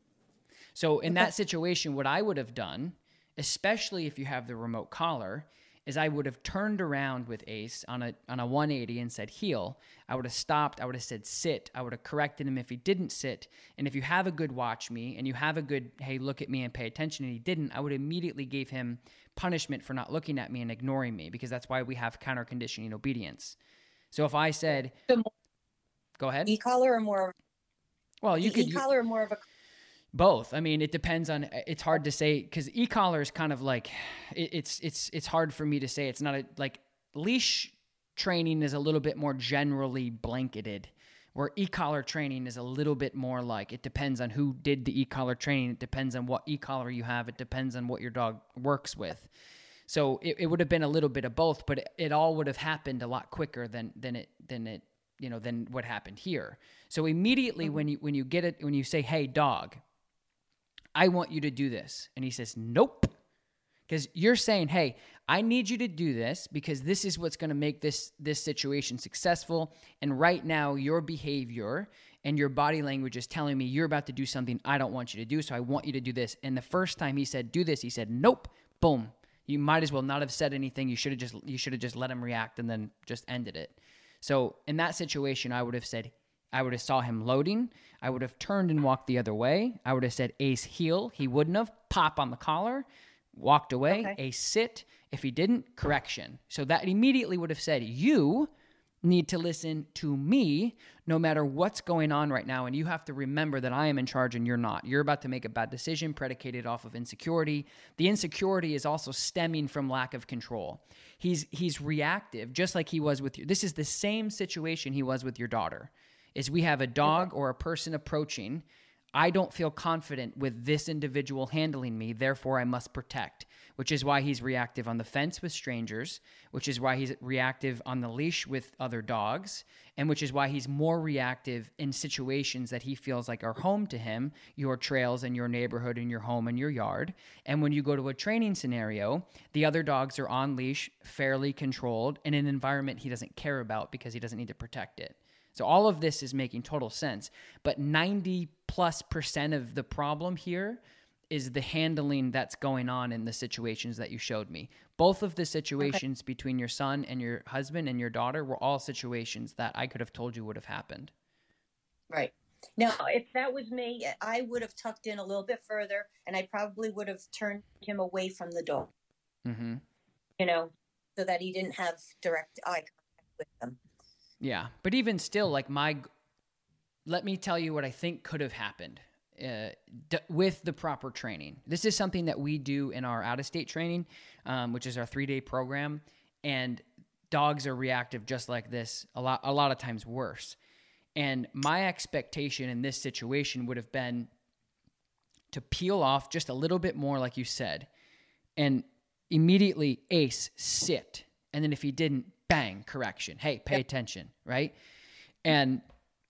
So in that situation, what I would have done, especially if you have the remote collar, is I would have turned around with Ace on a on a one eighty and said heel. I would have stopped. I would have said sit. I would have corrected him if he didn't sit. And if you have a good watch me and you have a good, hey, look at me and pay attention, and he didn't, I would immediately give him punishment for not looking at me and ignoring me, because that's why we have counter conditioning obedience. So if I said, So go ahead. E-collar or more of Well, you could E-collar or more of a both. I mean, it depends on, it's hard to say, because e-collar is kind of like, it, it's it's it's hard for me to say. It's not a, like, leash training is a little bit more generally blanketed, where e-collar training is a little bit more like, it depends on who did the e-collar training. It depends on what e-collar you have. It depends on what your dog works with. So it, it would have been a little bit of both, but it, it all would have happened a lot quicker than than it than it you know than what happened here. So immediately mm-hmm. when you when you get it when you say, hey dog, I want you to do this, and he says nope, Because you're saying, hey, I need you to do this because this is what's going to make this this situation successful. And right now, your behavior and your body language is telling me you're about to do something I don't want you to do, so I want you to do this. And the first time he said, do this, he said, nope, boom. You might as well not have said anything. You should have just you should have just let him react and then just ended it. So in that situation, I would have said, I would have saw him loading. I would have turned and walked the other way. I would have said, Ace, heel. He wouldn't have. Pop on the collar. Walked away. Okay. Ace, sit. If he didn't, correction. So that immediately would have said, you need to listen to me no matter what's going on right now. And you have to remember that I am in charge and you're not. You're about to make a bad decision predicated off of insecurity. The insecurity is also stemming from lack of control. He's he's reactive, just like he was with you. This is the same situation he was with your daughter. Is we have a dog or a person approaching. I don't feel confident with this individual handling me, therefore I must protect, which is why he's reactive on the fence with strangers, which is why he's reactive on the leash with other dogs, and which is why he's more reactive in situations that he feels like are home to him, your trails and your neighborhood and your home and your yard. And when you go to a training scenario, the other dogs are on leash, fairly controlled, in an environment he doesn't care about because he doesn't need to protect it. So all of this is making total sense, but ninety plus percent of the problem here is the handling that's going on in the situations that you showed me. Both of the situations okay. between your son and your husband and your daughter were all situations that I could have told you would have happened. Right. Now, if that was me, I would have tucked in a little bit further and I probably would have turned him away from the dog, mm-hmm. you know, so that he didn't have direct eye contact with them. Yeah, but even still, like my, let me tell you what I think could have happened uh, d- with the proper training. This is something that we do in our out-of-state training, um, which is our three-day program, and dogs are reactive just like this, a lot, a lot of times worse. And my expectation in this situation would have been to peel off just a little bit more, like you said, and immediately, Ace, sit. And then if he didn't, bang, correction. Hey, pay yep. attention, right? And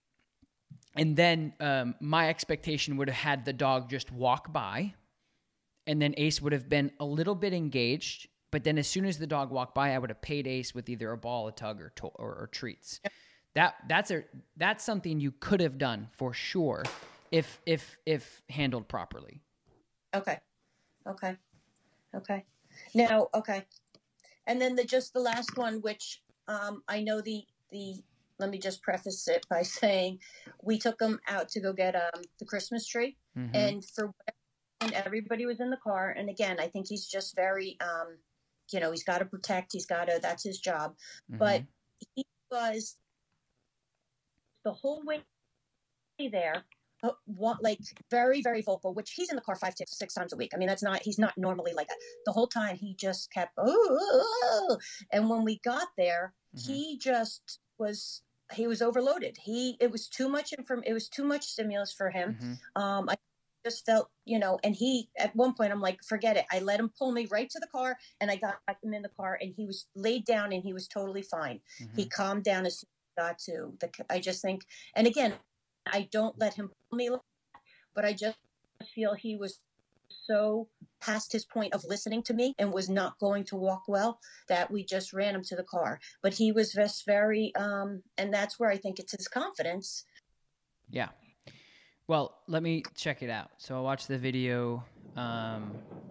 and then um, my expectation would have had the dog just walk by, and then Ace would have been a little bit engaged, but then as soon as the dog walked by, I would have paid Ace with either a ball, a tug, or to- or, or treats. Yep. That that's a that's something you could have done for sure if if if handled properly. Okay. Okay. Okay. Now, okay. And then the just the last one, which um, I know the the let me just preface it by saying we took him out to go get um, the Christmas tree, mm-hmm. and for and everybody was in the car. And again, I think he's just very, um, you know, he's got to protect. He's got to. That's his job. Mm-hmm. But he was the whole way there. Uh, what, like very, very vocal, which he's in the car five to six times a week. I mean, that's not, he's not normally like that. The whole time he just kept, oh, and when we got there, mm-hmm. he just was, he was overloaded. He, it was too much inform, it was too much stimulus for him. Mm-hmm. Um, I just felt, you know, and he, at one point, I'm like, forget it. I let him pull me right to the car and I got him in the car and he was laid down and he was totally fine. Mm-hmm. He calmed down as soon as he got to the, I just think, and again, I don't let him pull me, but I just feel he was so past his point of listening to me and was not going to walk well that we just ran him to the car. But he was just very, um, and that's where I think it's his confidence. Yeah. Well, let me check it out. So I'll watch the video. Um,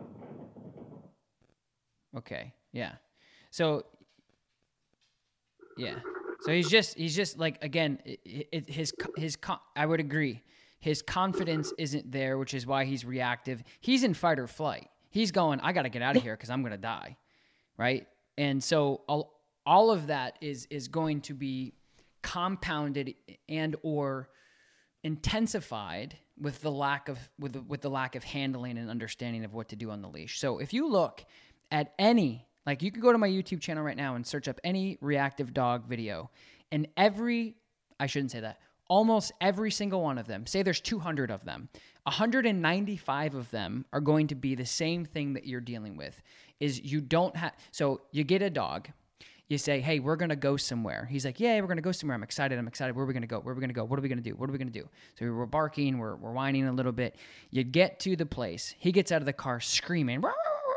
okay. Yeah. So, yeah. So he's just, he's just like, again, it, it, his, his, I would agree. His confidence isn't there, which is why he's reactive. He's in fight or flight. He's going, I got to get out of here because I'm going to die. Right. And so all, all of that is, is going to be compounded and, or intensified with the lack of, with the, with the lack of handling and understanding of what to do on the leash. So if you look at any, like you can go to my YouTube channel right now and search up any reactive dog video, and every, I shouldn't say that, almost every single one of them, say there's two hundred of them, one hundred ninety-five of them are going to be the same thing that you're dealing with, is you don't have, so you get a dog, you say, hey, we're going to go somewhere. He's like, yeah, we're going to go somewhere. I'm excited. I'm excited. Where are we going to go? Where are we going to go? What are we going to do? What are we going to do? So we're barking. We're, we're whining a little bit. You get to the place. He gets out of the car screaming,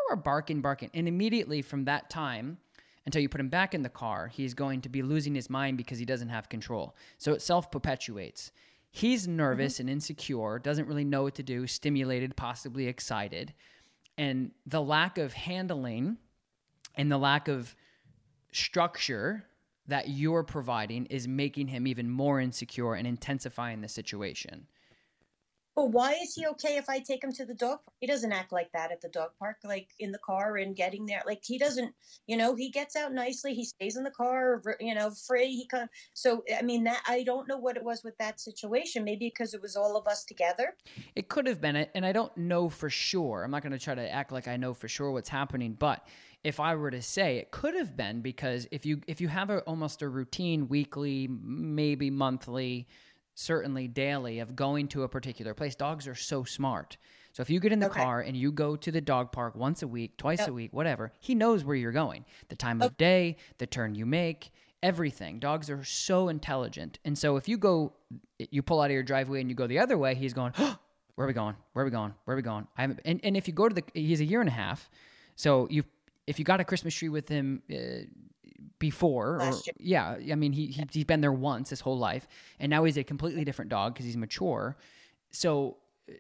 barking, barking. And immediately from that time until you put him back in the car, he's going to be losing his mind because he doesn't have control. So it self-perpetuates. He's nervous mm-hmm. and insecure, doesn't really know what to do, stimulated, possibly excited. And the lack of handling and the lack of structure that you're providing is making him even more insecure and intensifying the situation. Well, why is he okay if I take him to the dog park? He doesn't act like that at the dog park, like in the car and getting there. Like he doesn't, you know, he gets out nicely. He stays in the car, you know, free. He comes. So, I mean, that I don't know what it was with that situation. Maybe because it was all of us together. It could have been it. And I don't know for sure. I'm not going to try to act like I know for sure what's happening. But if I were to say, it could have been because if you, if you have a, almost a routine weekly, maybe monthly, certainly daily of going to a particular place. Dogs are so smart. So if you get in the okay. car and you go to the dog park once a week, twice yep. a week, whatever, he knows where you're going, the time of day, the turn you make, everything. Dogs are so intelligent. And so if you go, you pull out of your driveway and you go the other way, he's going, oh, where are we going? Where are we going? Where are we going? I haven't, and, and if you go to the, he's a year and a half. So you, if you got a Christmas tree with him, uh, before, or, yeah, I mean, he, he, he's been there once his whole life, and now he's a completely different dog because he's mature. So,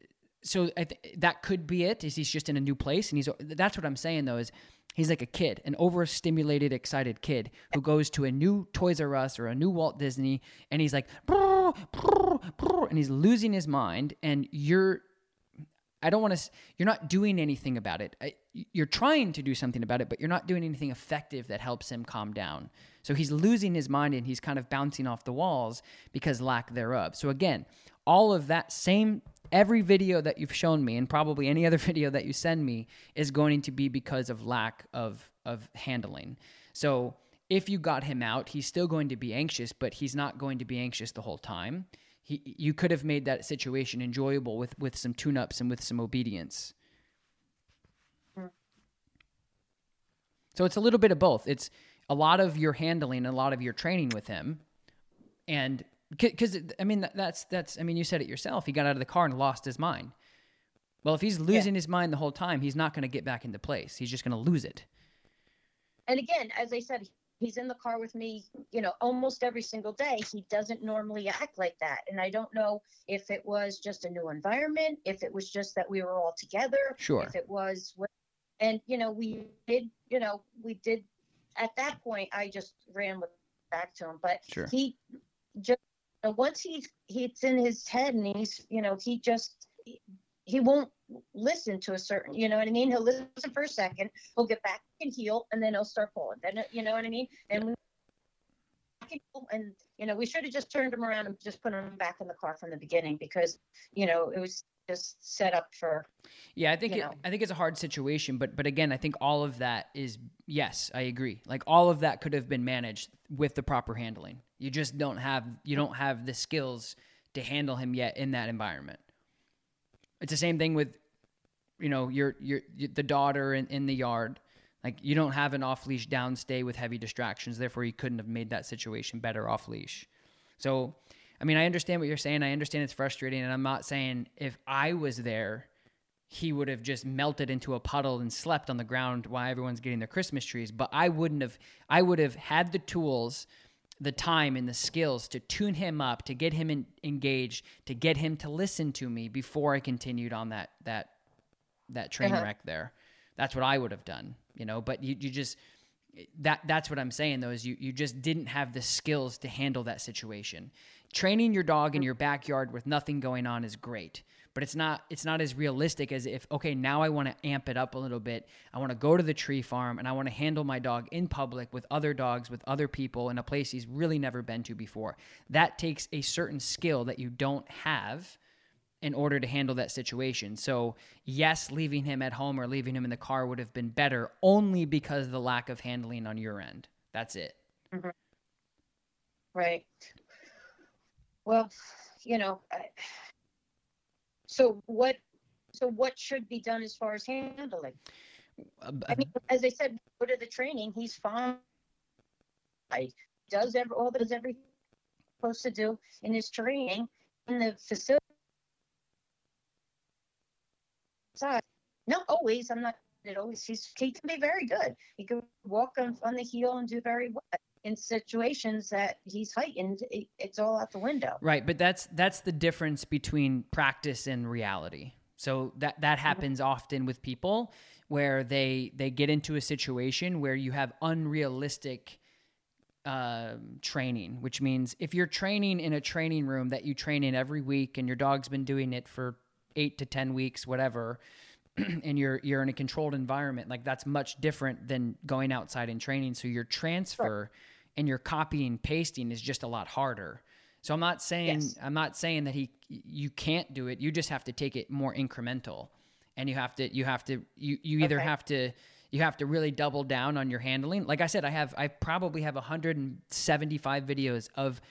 so I th- that could be it, is he's just in a new place, and he's, that's what I'm saying though, is he's like a kid, an overstimulated, excited kid who goes to a new Toys R Us or a new Walt Disney, and he's like, brr, brr, brr, and he's losing his mind, and you're, I don't want to, you're not doing anything about it. I, you're trying to do something about it, but you're not doing anything effective that helps him calm down. So he's losing his mind and he's kind of bouncing off the walls because lack thereof. So again, all of that same, every video that you've shown me and probably any other video that you send me is going to be because of lack of, of handling. So if you got him out, he's still going to be anxious, but he's not going to be anxious the whole time. He, you could have made that situation enjoyable with, with some tune-ups and with some obedience. Mm. So it's a little bit of both. It's a lot of your handling, a lot of your training with him. And because, I mean, that's, that's, I mean, you said it yourself. He got out of the car and lost his mind. Well, if he's losing yeah. his mind the whole time, he's not going to get back into place. He's just going to lose it. And again, as I said, he's in the car with me, you know, almost every single day. He doesn't normally act like that. And I don't know if it was just a new environment, if it was just that we were all together. Sure. If it was, and, you know, we did, you know, we did, at that point, I just ran with back to him. But sure. he just, you know, once he's, he's in his head and he's, you know, he just, he, he won't listen to a certain, you know what I mean? He'll listen for a second, he'll get back and heel, and then he'll start pulling. Then, you know what I mean? And we, and you know, we should have just turned him around and just put him back in the car from the beginning because, you know, it was just set up for. Yeah, I think it, I think it's a hard situation, but but again, I think all of that is, yes, I agree. Like all of that could have been managed with the proper handling. You just don't have you don't have the skills to handle him yet in that environment. It's the same thing with, you know, your your, your the daughter in, in the yard. Like you don't have an off-leash downstay with heavy distractions. Therefore, you couldn't have made that situation better off-leash. So, I mean, I understand what you're saying. I understand it's frustrating. And I'm not saying if I was there, he would have just melted into a puddle and slept on the ground while everyone's getting their Christmas trees. But I wouldn't have, I would have had the tools, the time and the skills to tune him up, to get him in, engaged, to get him to listen to me before I continued on that, that, that train uh-huh. wreck there. That's what I would have done, you know, but you, you just, that, that's what I'm saying though, is you, you just didn't have the skills to handle that situation. Training your dog in your backyard with nothing going on is great, but it's not, it's not as realistic as if, okay, now I want to amp it up a little bit. I want to go to the tree farm and I want to handle my dog in public with other dogs, with other people in a place he's really never been to before. That takes a certain skill that you don't have in order to handle that situation. So yes, leaving him at home or leaving him in the car would have been better only because of the lack of handling on your end. That's it. Mm-hmm. Right. Well, you know, I, so what, so what should be done as far as handling? Uh, I mean, as I said, go to the training, he's fine. I does every, all that is everything he's supposed to do in his training in the facility. Not always. I'm not it always, he's, he can be very good. He can walk on, on the heel and do very well. In situations that he's heightened, it, it's all out the window. Right, but that's that's the difference between practice and reality. So that that happens mm-hmm. often with people where they they get into a situation where you have unrealistic uh, training, which means if you're training in a training room that you train in every week and your dog's been doing it for eight to ten weeks, whatever, and you're you're in a controlled environment, like that's much different than going outside and training. So your transfer right. and your copying pasting is just a lot harder. So I'm not saying yes. I'm not saying that he you can't do it. You just have to take it more incremental, and you have to you have to you you either okay. have to you have to really double down on your handling. Like I said, I have I probably have one hundred seventy-five videos of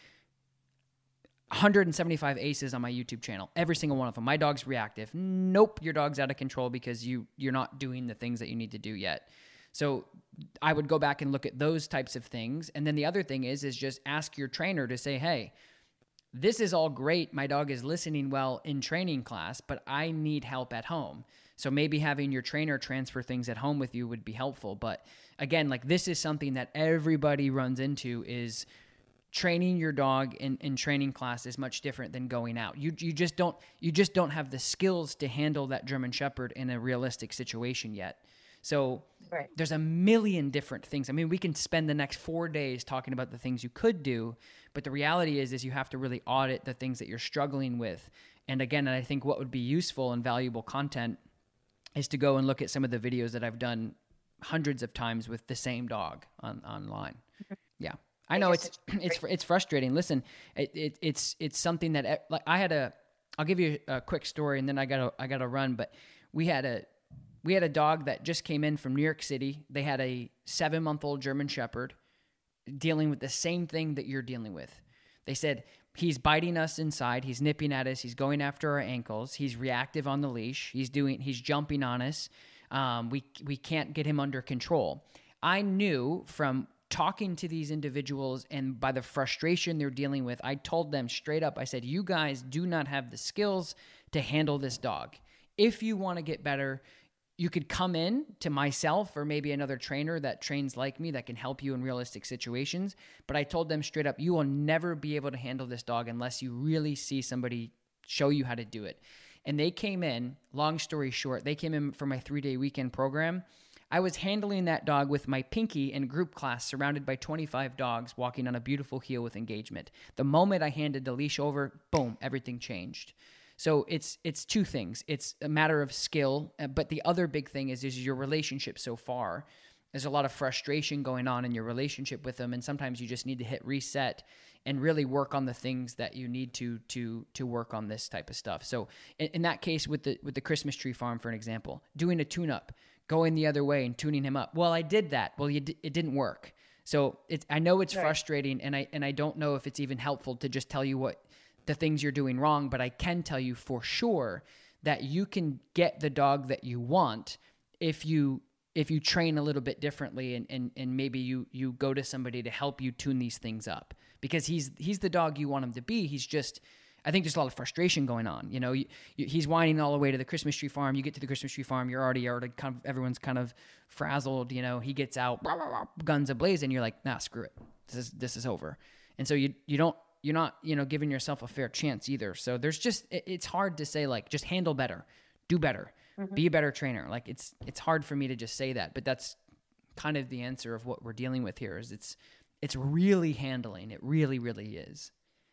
one hundred seventy-five aces on my YouTube channel. Every single one of them. My dog's reactive. Nope, your dog's out of control because you you're not doing the things that you need to do yet. So I would go back and look at those types of things. And then the other thing is is just ask your trainer to say, "Hey, this is all great. My dog is listening well in training class, but I need help at home." So maybe having your trainer transfer things at home with you would be helpful. But again, like this is something that everybody runs into is training your dog in, in training class is much different than going out. You you just don't you just don't have the skills to handle that German Shepherd in a realistic situation yet. So right. there's a million different things. I mean, we can spend the next four days talking about the things you could do, but the reality is is you have to really audit the things that you're struggling with. And again, I think what would be useful and valuable content is to go and look at some of the videos that I've done hundreds of times with the same dog on online. Yeah. I know it's it's it's frustrating. Listen, it, it it's it's something that like I had a. I'll give you a quick story, and then I gotta I gotta run. But we had a we had a dog that just came in from New York City. They had a seven month old German Shepherd dealing with the same thing that you're dealing with. They said he's biting us inside. He's nipping at us. He's going after our ankles. He's reactive on the leash. He's doing. He's jumping on us. Um, we we can't get him under control. I knew from talking to these individuals and by the frustration they're dealing with, I told them straight up, I said, you guys do not have the skills to handle this dog. If you want to get better, you could come in to myself or maybe another trainer that trains like me that can help you in realistic situations. But I told them straight up, you will never be able to handle this dog unless you really see somebody show you how to do it. And they came in, long story short, they came in for my three-day weekend program. I was handling that dog with my pinky in group class, surrounded by twenty-five dogs, walking on a beautiful heel with engagement. The moment I handed the leash over, boom, everything changed. So it's it's two things. It's a matter of skill, but the other big thing is, is your relationship so far. There's a lot of frustration going on in your relationship with them, and sometimes you just need to hit reset and really work on the things that you need to to to work on this type of stuff. So in, in that case, with the with the Christmas Tree Farm, for an example, doing a tune-up, going the other way and tuning him up. Well, I did that. Well, you d- it didn't work. So it's, I know it's right. frustrating, and I and I don't know if it's even helpful to just tell you what the things you're doing wrong, but I can tell you for sure that you can get the dog that you want if you if you train a little bit differently and and, and maybe you you go to somebody to help you tune these things up, because he's he's the dog you want him to be. He's just, I think there's a lot of frustration going on. You know, you, you, he's whining all the way to the Christmas Tree Farm. You get to the Christmas Tree Farm, you're already, already kind of, everyone's kind of frazzled. You know, he gets out, blah, blah, blah, guns ablaze, you're like, nah, screw it. This is this is over. And so you you don't you're not you know giving yourself a fair chance either. So there's just it, it's hard to say like just handle better, do better, mm-hmm. be a better trainer. Like it's it's hard for me to just say that, but that's kind of the answer of what we're dealing with here. Is it's it's really handling. It really really is.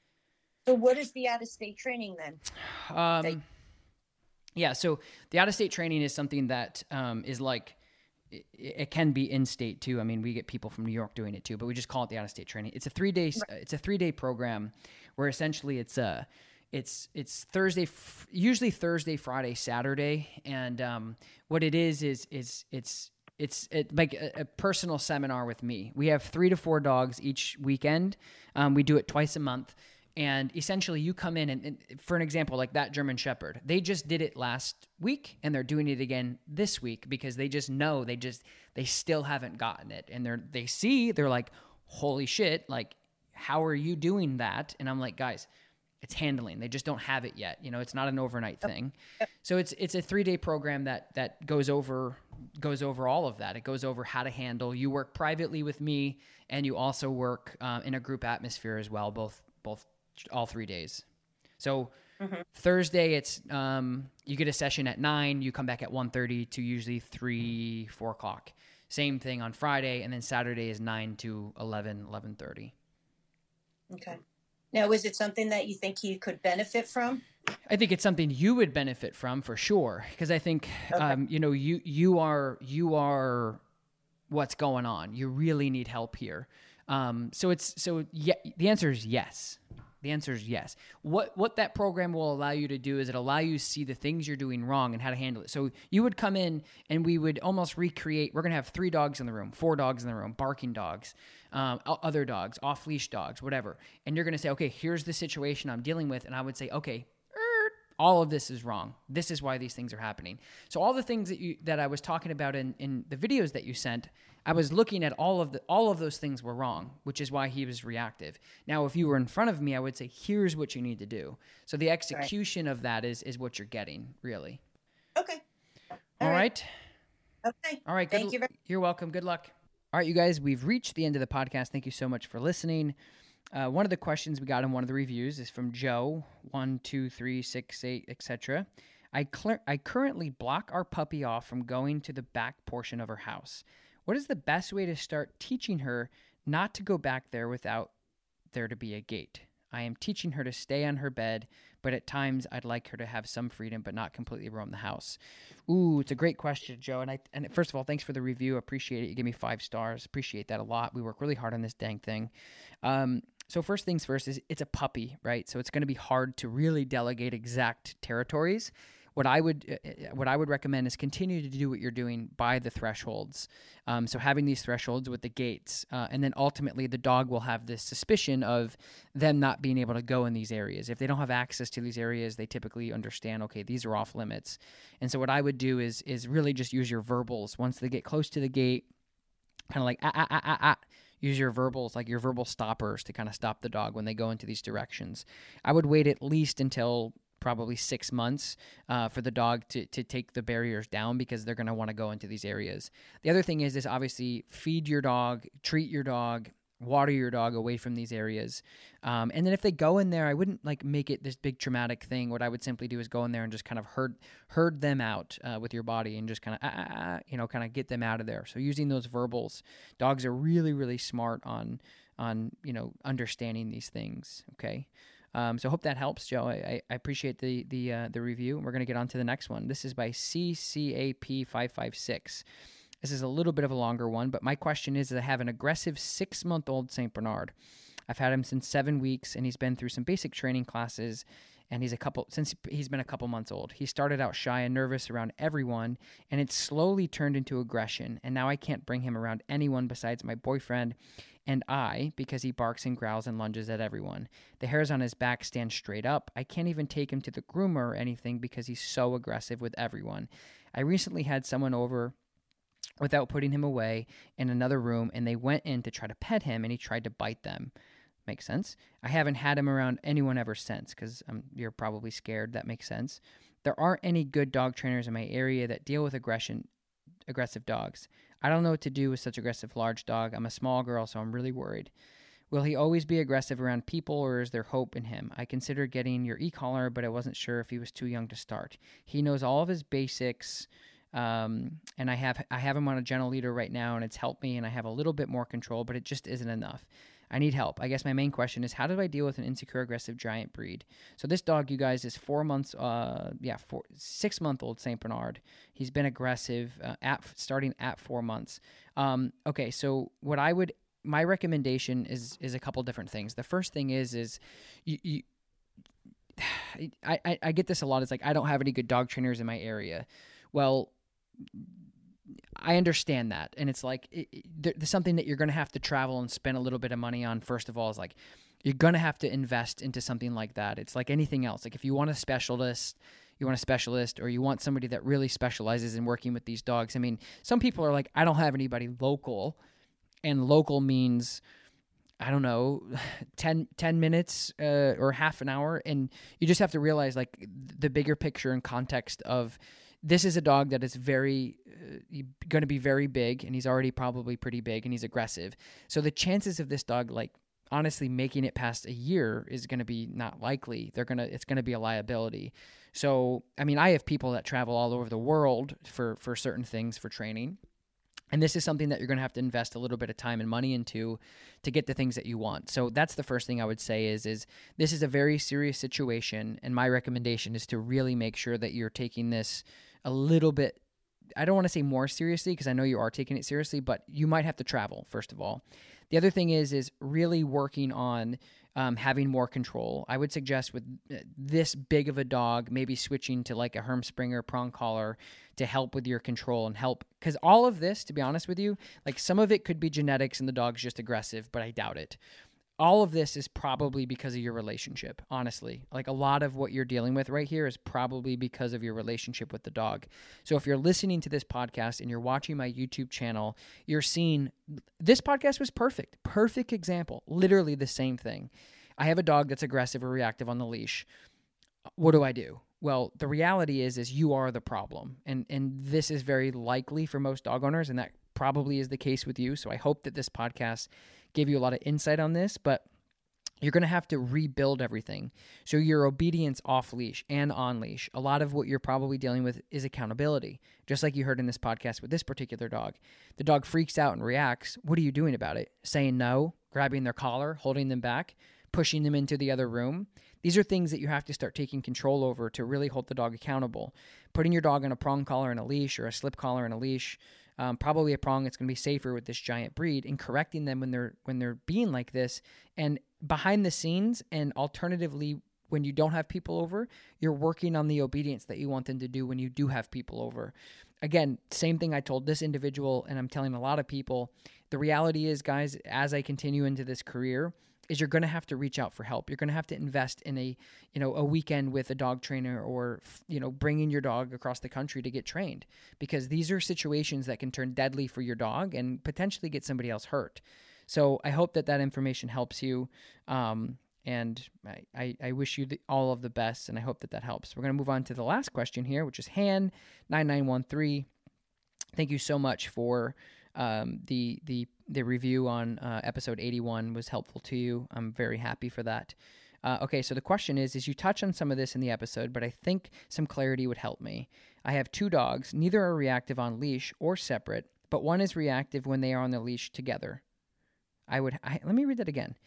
So what is the out-of-state training then? Um, they- yeah, so the out-of-state training is something that um, is like, it, it can be in-state too. I mean, we get people from New York doing it too, but we just call it the out-of-state training. It's a three-day, right. it's a three-day program where essentially it's a, it's it's Thursday, usually Thursday, Friday, Saturday, and um, what it is is is it's it's it, like a, a personal seminar with me. We have three to four dogs each weekend. Um, we do it twice a month. And essentially you come in and, and for an example, like that German Shepherd, they just did it last week and they're doing it again this week because they just know they just, they still haven't gotten it. And they're, they see, they're like, holy shit, like, how are you doing that? And I'm like, guys, It's handling. They just don't have it yet. You know, it's not an overnight Yep. thing. Yep. So it's it's a three-day program that that goes over goes over all of that. It goes over how to handle. You work privately with me, and you also work um, in a group atmosphere as well, both both all three days. So mm-hmm. Thursday, it's um, you get a session at nine. You come back at one thirty to usually three, four o'clock. Same thing on Friday, and then Saturday is nine to eleven, eleven thirty. Okay. Now, is it something that you think he could benefit from? I think it's something you would benefit from for sure, because I think okay. um, you know you you are you are what's going on. You really need help here. Um, so it's so yeah. The answer is yes. The answer is yes. What what that program will allow you to do is it allow you to see the things you're doing wrong and how to handle it. So you would come in and we would almost recreate. We're gonna have three dogs in the room, four dogs in the room, barking dogs, um, other dogs, off leash dogs, whatever. And you're gonna say, okay, here's the situation I'm dealing with, and I would say, okay, er, all of this is wrong. This is why these things are happening. So all the things that you that I was talking about in in the videos that you sent, I was looking at all of the all of those things were wrong, which is why he was reactive. Now, if you were in front of me, I would say, here's what you need to do. So the execution right. of that is is what you're getting, really. Okay. All, all right. right. Okay. All right. Thank good, you very You're welcome. Good luck. All right, you guys, we've reached the end of the podcast. Thank you so much for listening. Uh, one of the questions we got in one of the reviews is from Joe, one, two, three, six, eight, et cetera. I, cl- I currently block our puppy off from going to the back portion of her house. What is the best way to start teaching her not to go back there without there to be a gate? I am teaching her to stay on her bed, but at times I'd like her to have some freedom, but not completely roam the house. Ooh, it's a great question, Joe. And I and first of all, thanks for the review. Appreciate it. You give me five stars. Appreciate that a lot. We work really hard on this dang thing. Um, so first things first is it's a puppy, right? So it's going to be hard to really delegate exact territories. What I would uh, what I would recommend is continue to do what you're doing by the thresholds. Um, so having these thresholds with the gates, uh, and then ultimately the dog will have this suspicion of them not being able to go in these areas. If they don't have access to these areas, they typically understand, okay, these are off limits. And so what I would do is is really just use your verbals. Once they get close to the gate, kind of like ah ah ah ah ah. Use your verbals, like your verbal stoppers, to kind of stop the dog when they go into these directions. I would wait at least until probably six months uh, for the dog to, to take the barriers down, because they're going to want to go into these areas. The other thing is, is obviously feed your dog, treat your dog, water your dog away from these areas. Um, and then if they go in there, I wouldn't like make it this big traumatic thing. What I would simply do is go in there and just kind of herd, herd them out uh, with your body, and just kind of, ah, ah, ah, you know, kind of get them out of there. So using those verbals, dogs are really, really smart on, on, you know, understanding these things. Okay. Um, so I hope that helps, Joe. I, I appreciate the the uh, the review. We're going to get on to the next one. This is by C C A P five five six. This is a little bit of a longer one, but my question is, I have an aggressive six-month-old Saint Bernard. I've had him since seven weeks, and he's been through some basic training classes, and he's a couple since he's been a couple months old. He started out shy and nervous around everyone, and it slowly turned into aggression, and now I can't bring him around anyone besides my boyfriend and I, because he barks and growls and lunges at everyone. The hairs on his back stand straight up. I can't even take him to the groomer or anything because he's so aggressive with everyone. I recently had someone over without putting him away in another room, and they went in to try to pet him, and he tried to bite them. Makes sense. I haven't had him around anyone ever since, because um, you're probably scared. That makes sense. There aren't any good dog trainers in my area that deal with aggression, aggressive dogs. I don't know what to do with such aggressive large dog. I'm a small girl, so I'm really worried. Will he always be aggressive around people, or is there hope in him? I considered getting your e-collar, but I wasn't sure if he was too young to start. He knows all of his basics, um, and I have I have him on a gentle leader right now, and it's helped me, and I have a little bit more control, but it just isn't enough. I need help. I guess my main question is, how do I deal with an insecure, aggressive giant breed? So this dog, you guys, is four months, uh, yeah, four, six-month-old Saint Bernard. He's been aggressive uh, at starting at four months. Um, okay, so what I would, my recommendation is is a couple different things. The first thing is is you, you I, I I get this a lot. It's like, I don't have any good dog trainers in my area. Well, I understand that. And it's like, it, it, there's something that you're going to have to travel and spend a little bit of money on. First of all, is like, you're going to have to invest into something like that. It's like anything else. Like if you want a specialist, you want a specialist, or you want somebody that really specializes in working with these dogs. I mean, some people are like, I don't have anybody local, and local means I don't know, ten, ten minutes uh, or half an hour. And you just have to realize like the bigger picture and context of this is a dog that is very uh, going to be very big, and he's already probably pretty big, and he's aggressive. So the chances of this dog, like honestly making it past a year is going to be not likely. They're going to, it's going to be a liability. So, I mean, I have people that travel all over the world for, for certain things for training. And this is something that you're going to have to invest a little bit of time and money into to get the things that you want. So that's the first thing I would say is, is this is a very serious situation. And my recommendation is to really make sure that you're taking this a little bit, I don't want to say more seriously because I know you are taking it seriously, but you might have to travel, first of all. The other thing is, is really working on um, having more control. I would suggest with this big of a dog, maybe switching to like a Hermspringer prong collar to help with your control and help. Because all of this, to be honest with you, like some of it could be genetics and the dog's just aggressive, but I doubt it. All of this is probably because of your relationship, honestly. Like a lot of what you're dealing with right here is probably because of your relationship with the dog. So if you're listening to this podcast and you're watching my YouTube channel, you're seeing this podcast was perfect. Perfect example. Literally the same thing. I have a dog that's aggressive or reactive on the leash. What do I do? Well, the reality is, is you are the problem. And, and this is very likely for most dog owners, and that probably is the case with you. So I hope that this podcast gave you a lot of insight on this, but you're going to have to rebuild everything. So your obedience off leash and on leash, a lot of what you're probably dealing with is accountability. Just like you heard in this podcast with this particular dog. The dog freaks out and reacts. What are you doing about it? Saying no, grabbing their collar, holding them back, pushing them into the other room. These are things that you have to start taking control over to really hold the dog accountable. Putting your dog on a prong collar and a leash or a slip collar and a leash, Um, probably a prong that's going to be safer with this giant breed, and correcting them when they're when they're being like this. And behind the scenes, and alternatively, when you don't have people over, you're working on the obedience that you want them to do when you do have people over. Again, same thing I told this individual, and I'm telling a lot of people. The reality is, guys, as I continue into this career, is you're going to have to reach out for help. You're going to have to invest in a, you know, a weekend with a dog trainer, or, you know, bringing your dog across the country to get trained, because these are situations that can turn deadly for your dog and potentially get somebody else hurt. So I hope that that information helps you. Um, and I, I, I wish you the, all of the best, and I hope that that helps. We're going to move on to the last question here, which is Han nine nine one three. Thank you so much for Um, the the the review on uh, episode eighty-one was helpful to you. I'm very happy for that. Uh, okay, so the question is, is you touch on some of this in the episode, but I think some clarity would help me. I have two dogs. Neither are reactive on leash or separate, but one is reactive when they are on the leash together. I would I, let me read that again.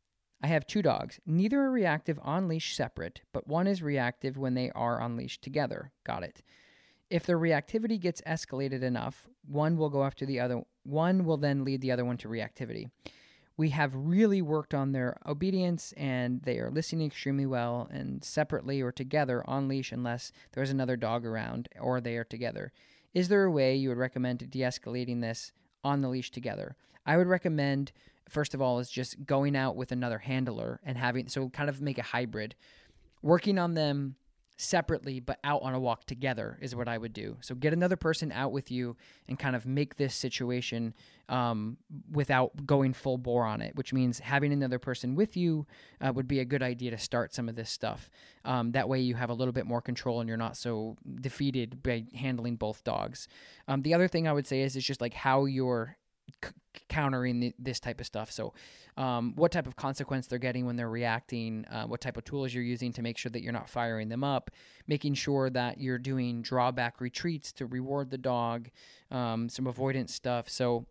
I have two dogs. Neither are reactive on leash separate, but one is reactive when they are on leash together. Got it. If the reactivity gets escalated enough, one will go after the other. One will then lead the other one to reactivity. We have really worked on their obedience, and they are listening extremely well, and separately or together on leash unless there's another dog around or they are together. Is there a way you would recommend de-escalating this on the leash together? I would recommend, first of all, is just going out with another handler and having, so kind of make a hybrid. Working on them separately, but out on a walk together is what I would do. So get another person out with you and kind of make this situation um, without going full bore on it, which means having another person with you uh, would be a good idea to start some of this stuff. Um, that way you have a little bit more control and you're not so defeated by handling both dogs. Um, the other thing I would say is, it's just like how you're c- countering the, this type of stuff. So um, what type of consequence they're getting when they're reacting, uh, what type of tools you're using to make sure that you're not firing them up, making sure that you're doing drawback retreats to reward the dog, um, some avoidance stuff. So,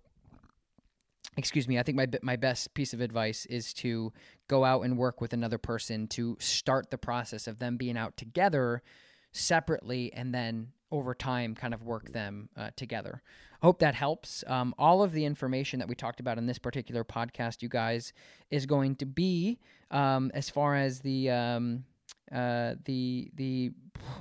excuse me, I think my my best piece of advice is to go out and work with another person to start the process of them being out together separately, and then over time kind of work them uh, together. Hope that helps. Um, all of the information that we talked about in this particular podcast, you guys, is going to be um, as far as the um, uh, the the.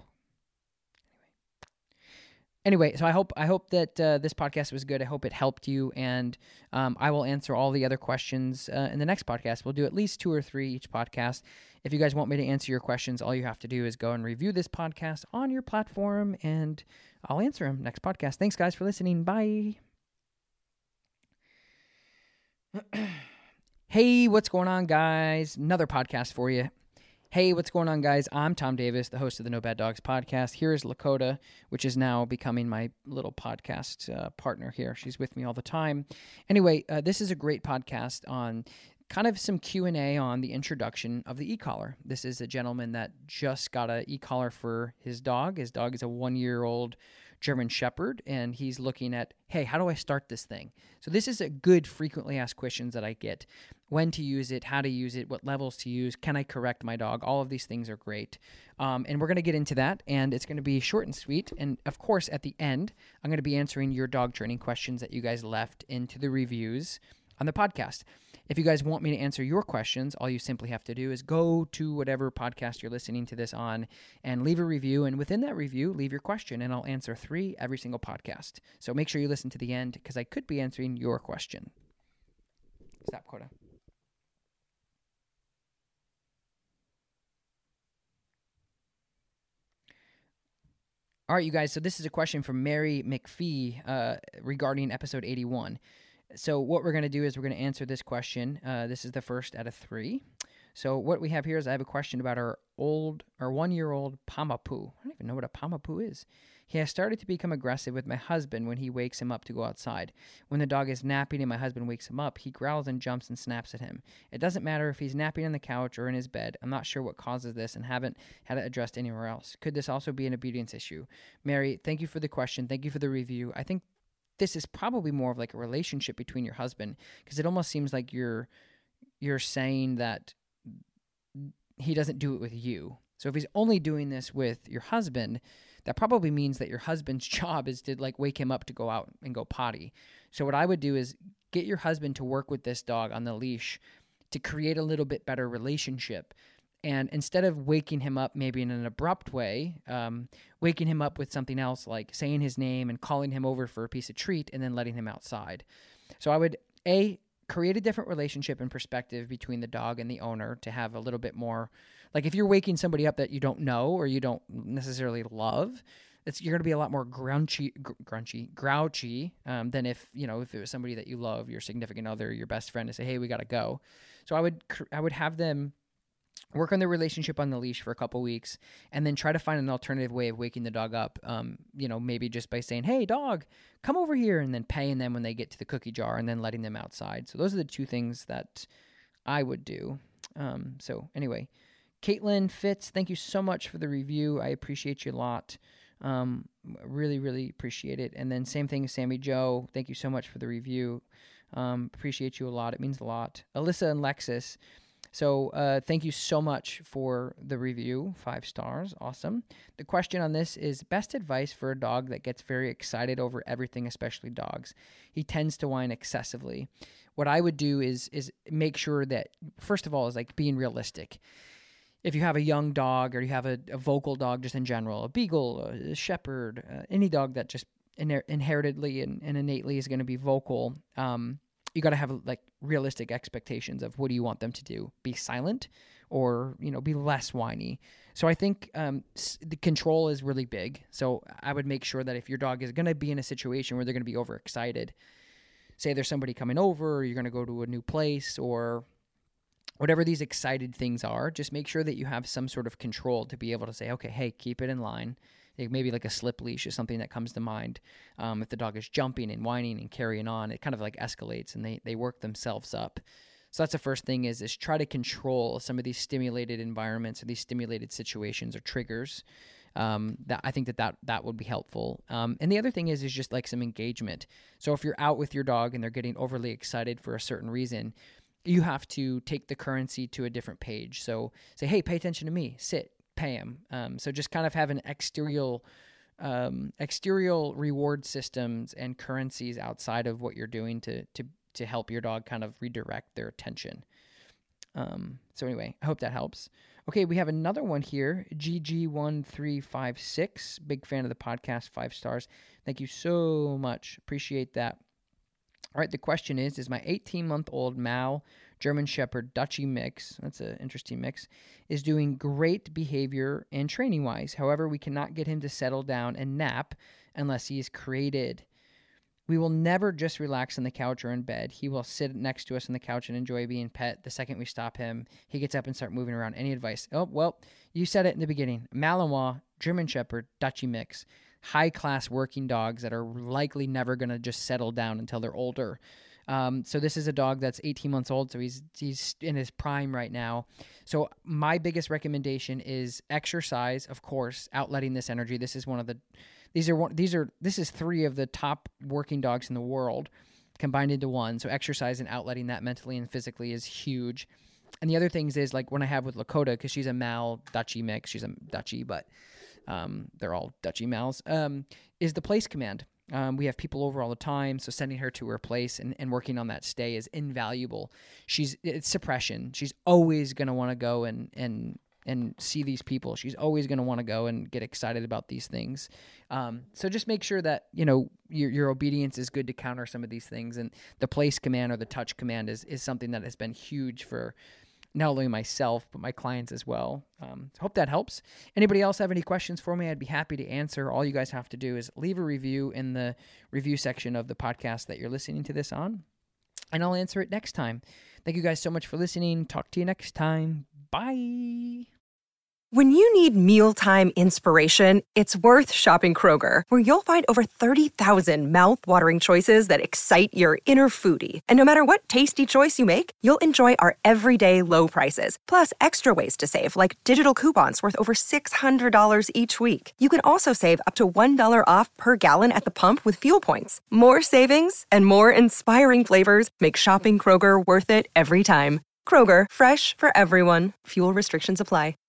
Anyway, so I hope I hope that uh, this podcast was good. I hope it helped you, and um, I will answer all the other questions uh, in the next podcast. We'll do at least two or three each podcast. If you guys want me to answer your questions, all you have to do is go and review this podcast on your platform, and I'll answer them next podcast. Thanks, guys, for listening. Bye. Hey. Hey, what's going on, guys? Another podcast for you. Hey, what's going on, guys? I'm Tom Davis, the host of the No Bad Dogs podcast. Here is Lakota, which is now becoming my little podcast uh, partner here. She's with me all the time. Anyway, uh, this is a great podcast on kind of some Q and A on the introduction of the e-collar. This is a gentleman that just got an e-collar for his dog. His dog is a one-year-old German Shepherd, and he's looking at, hey, how do I start this thing? So this is a good frequently asked questions that I get. When to use it, how to use it, what levels to use, can I correct my dog? All of these things are great. Um, and we're going to get into that, and it's going to be short and sweet. And of course, at the end, I'm going to be answering your dog training questions that you guys left into the reviews on the podcast. If you guys want me to answer your questions, all you simply have to do is go to whatever podcast you're listening to this on and leave a review. And within that review, leave your question, and I'll answer three every single podcast. So make sure you listen to the end because I could be answering your question. Stop, Coda. All right, you guys. So this is a question from Mary McPhee uh, regarding episode eighty-one. So what we're going to do is we're going to answer this question. Uh, this is the first out of three. So what we have here is I have a question about our old, our one-year-old Pamapoo. I don't even know what a Pamapoo is. He has started to become aggressive with my husband when he wakes him up to go outside. When the dog is napping and my husband wakes him up, he growls and jumps and snaps at him. It doesn't matter if he's napping on the couch or in his bed. I'm not sure what causes this and haven't had it addressed anywhere else. Could this also be an obedience issue? Mary, thank you for the question. Thank you for the review. I think this is probably more of like a relationship between your husband, because it almost seems like you're you're saying that he doesn't do it with you. So if he's only doing this with your husband, that probably means that your husband's job is to like wake him up to go out and go potty. So what I would do is get your husband to work with this dog on the leash to create a little bit better relationship. And instead of waking him up maybe in an abrupt way, um, waking him up with something else like saying his name and calling him over for a piece of treat and then letting him outside. So I would, A, create a different relationship and perspective between the dog and the owner to have a little bit more, like if you're waking somebody up that you don't know or you don't necessarily love, it's, you're going to be a lot more grunchy, gr- grunchy, grouchy um, than if, you know, if it was somebody that you love, your significant other, your best friend, to say, hey, we got to go. So I would, I would have them work on their relationship on the leash for a couple weeks, and then try to find an alternative way of waking the dog up. Um, you know, maybe just by saying, hey, dog, come over here, and then paying them when they get to the cookie jar and then letting them outside. So those are the two things that I would do. Um, so anyway, Caitlin Fitz, thank you so much for the review. I appreciate you a lot. Um, really, really appreciate it. And then same thing, Sammy Joe, thank you so much for the review. Um, appreciate you a lot. It means a lot. Alyssa and Lexus, So uh, thank you so much for the review. Five stars. Awesome. The question on this is best advice for a dog that gets very excited over everything, especially dogs. He tends to whine excessively. What I would do is is make sure that, first of all, is like being realistic. If you have a young dog or you have a, a vocal dog just in general, a beagle, a shepherd, uh, any dog that just in- inheritedly and, and innately is going to be vocal, um, you got to have like realistic expectations of what do you want them to do? Be silent or, you know, be less whiny. So I think um, s- the control is really big. So I would make sure that if your dog is going to be in a situation where they're going to be overexcited, say there's somebody coming over, or you're going to go to a new place, or whatever these excited things are, just make sure that you have some sort of control to be able to say, okay, hey, keep it in line. Maybe like a slip leash is something that comes to mind. Um, if the dog is jumping and whining and carrying on, it kind of like escalates and they, they work themselves up. So that's the first thing is, is try to control some of these stimulated environments or these stimulated situations or triggers. Um, that I think that, that that would be helpful. Um, and the other thing is, is just like some engagement. So if you're out with your dog and they're getting overly excited for a certain reason, you have to take the currency to a different page. So say, hey, pay attention to me, sit, pay him. Um, so just kind of have an exterior, um, exterior reward systems and currencies outside of what you're doing to to to help your dog kind of redirect their attention. Um, so anyway, I hope that helps. Okay, we have another one here, G G one three five six. Big fan of the podcast, five stars. Thank you so much. Appreciate that. All right, the question is, is my eighteen-month-old Mal German Shepherd Dutchie mix, that's an interesting mix, is doing great behavior and training-wise. However, we cannot get him to settle down and nap unless he is created. We will never just relax on the couch or in bed. He will sit next to us on the couch and enjoy being pet. The second we stop him, he gets up and start moving around. Any advice? Oh, well, you said it in the beginning. Malinois, German Shepherd, Dutchie mix. High-class working dogs that are likely never going to just settle down until they're older. Um, so this is a dog that's eighteen months old, so he's he's in his prime right now. So my biggest recommendation is exercise, of course, outletting this energy. This is one of the These are one, these are this is three of the top working dogs in the world combined into one. So exercise and outletting that mentally and physically is huge. And the other things is like when I have with Lakota, because she's a Mal Dutchie mix, she's a Dutchie, but um, they're all Dutchie Mals. Um, is the place command. Um, we have people over all the time, so sending her to her place and, and working on that stay is invaluable. She's it's suppression. She's always gonna want to go and and. and see these people. She's always going to want to go and get excited about these things. Um, so just make sure that, you know, your, your obedience is good to counter some of these things. And the place command or the touch command is, is something that has been huge for not only myself, but my clients as well. Um, hope that helps. Anybody else have any questions for me? I'd be happy to answer. All you guys have to do is leave a review in the review section of the podcast that you're listening to this on, and I'll answer it next time. Thank you guys so much for listening. Talk to you next time. Bye. When you need mealtime inspiration, it's worth shopping Kroger, where you'll find over thirty thousand mouth-watering choices that excite your inner foodie. And no matter what tasty choice you make, you'll enjoy our everyday low prices, plus extra ways to save, like digital coupons worth over six hundred dollars each week. You can also save up to one dollar off per gallon at the pump with fuel points. More savings and more inspiring flavors make shopping Kroger worth it every time. Kroger, fresh for everyone. Fuel restrictions apply.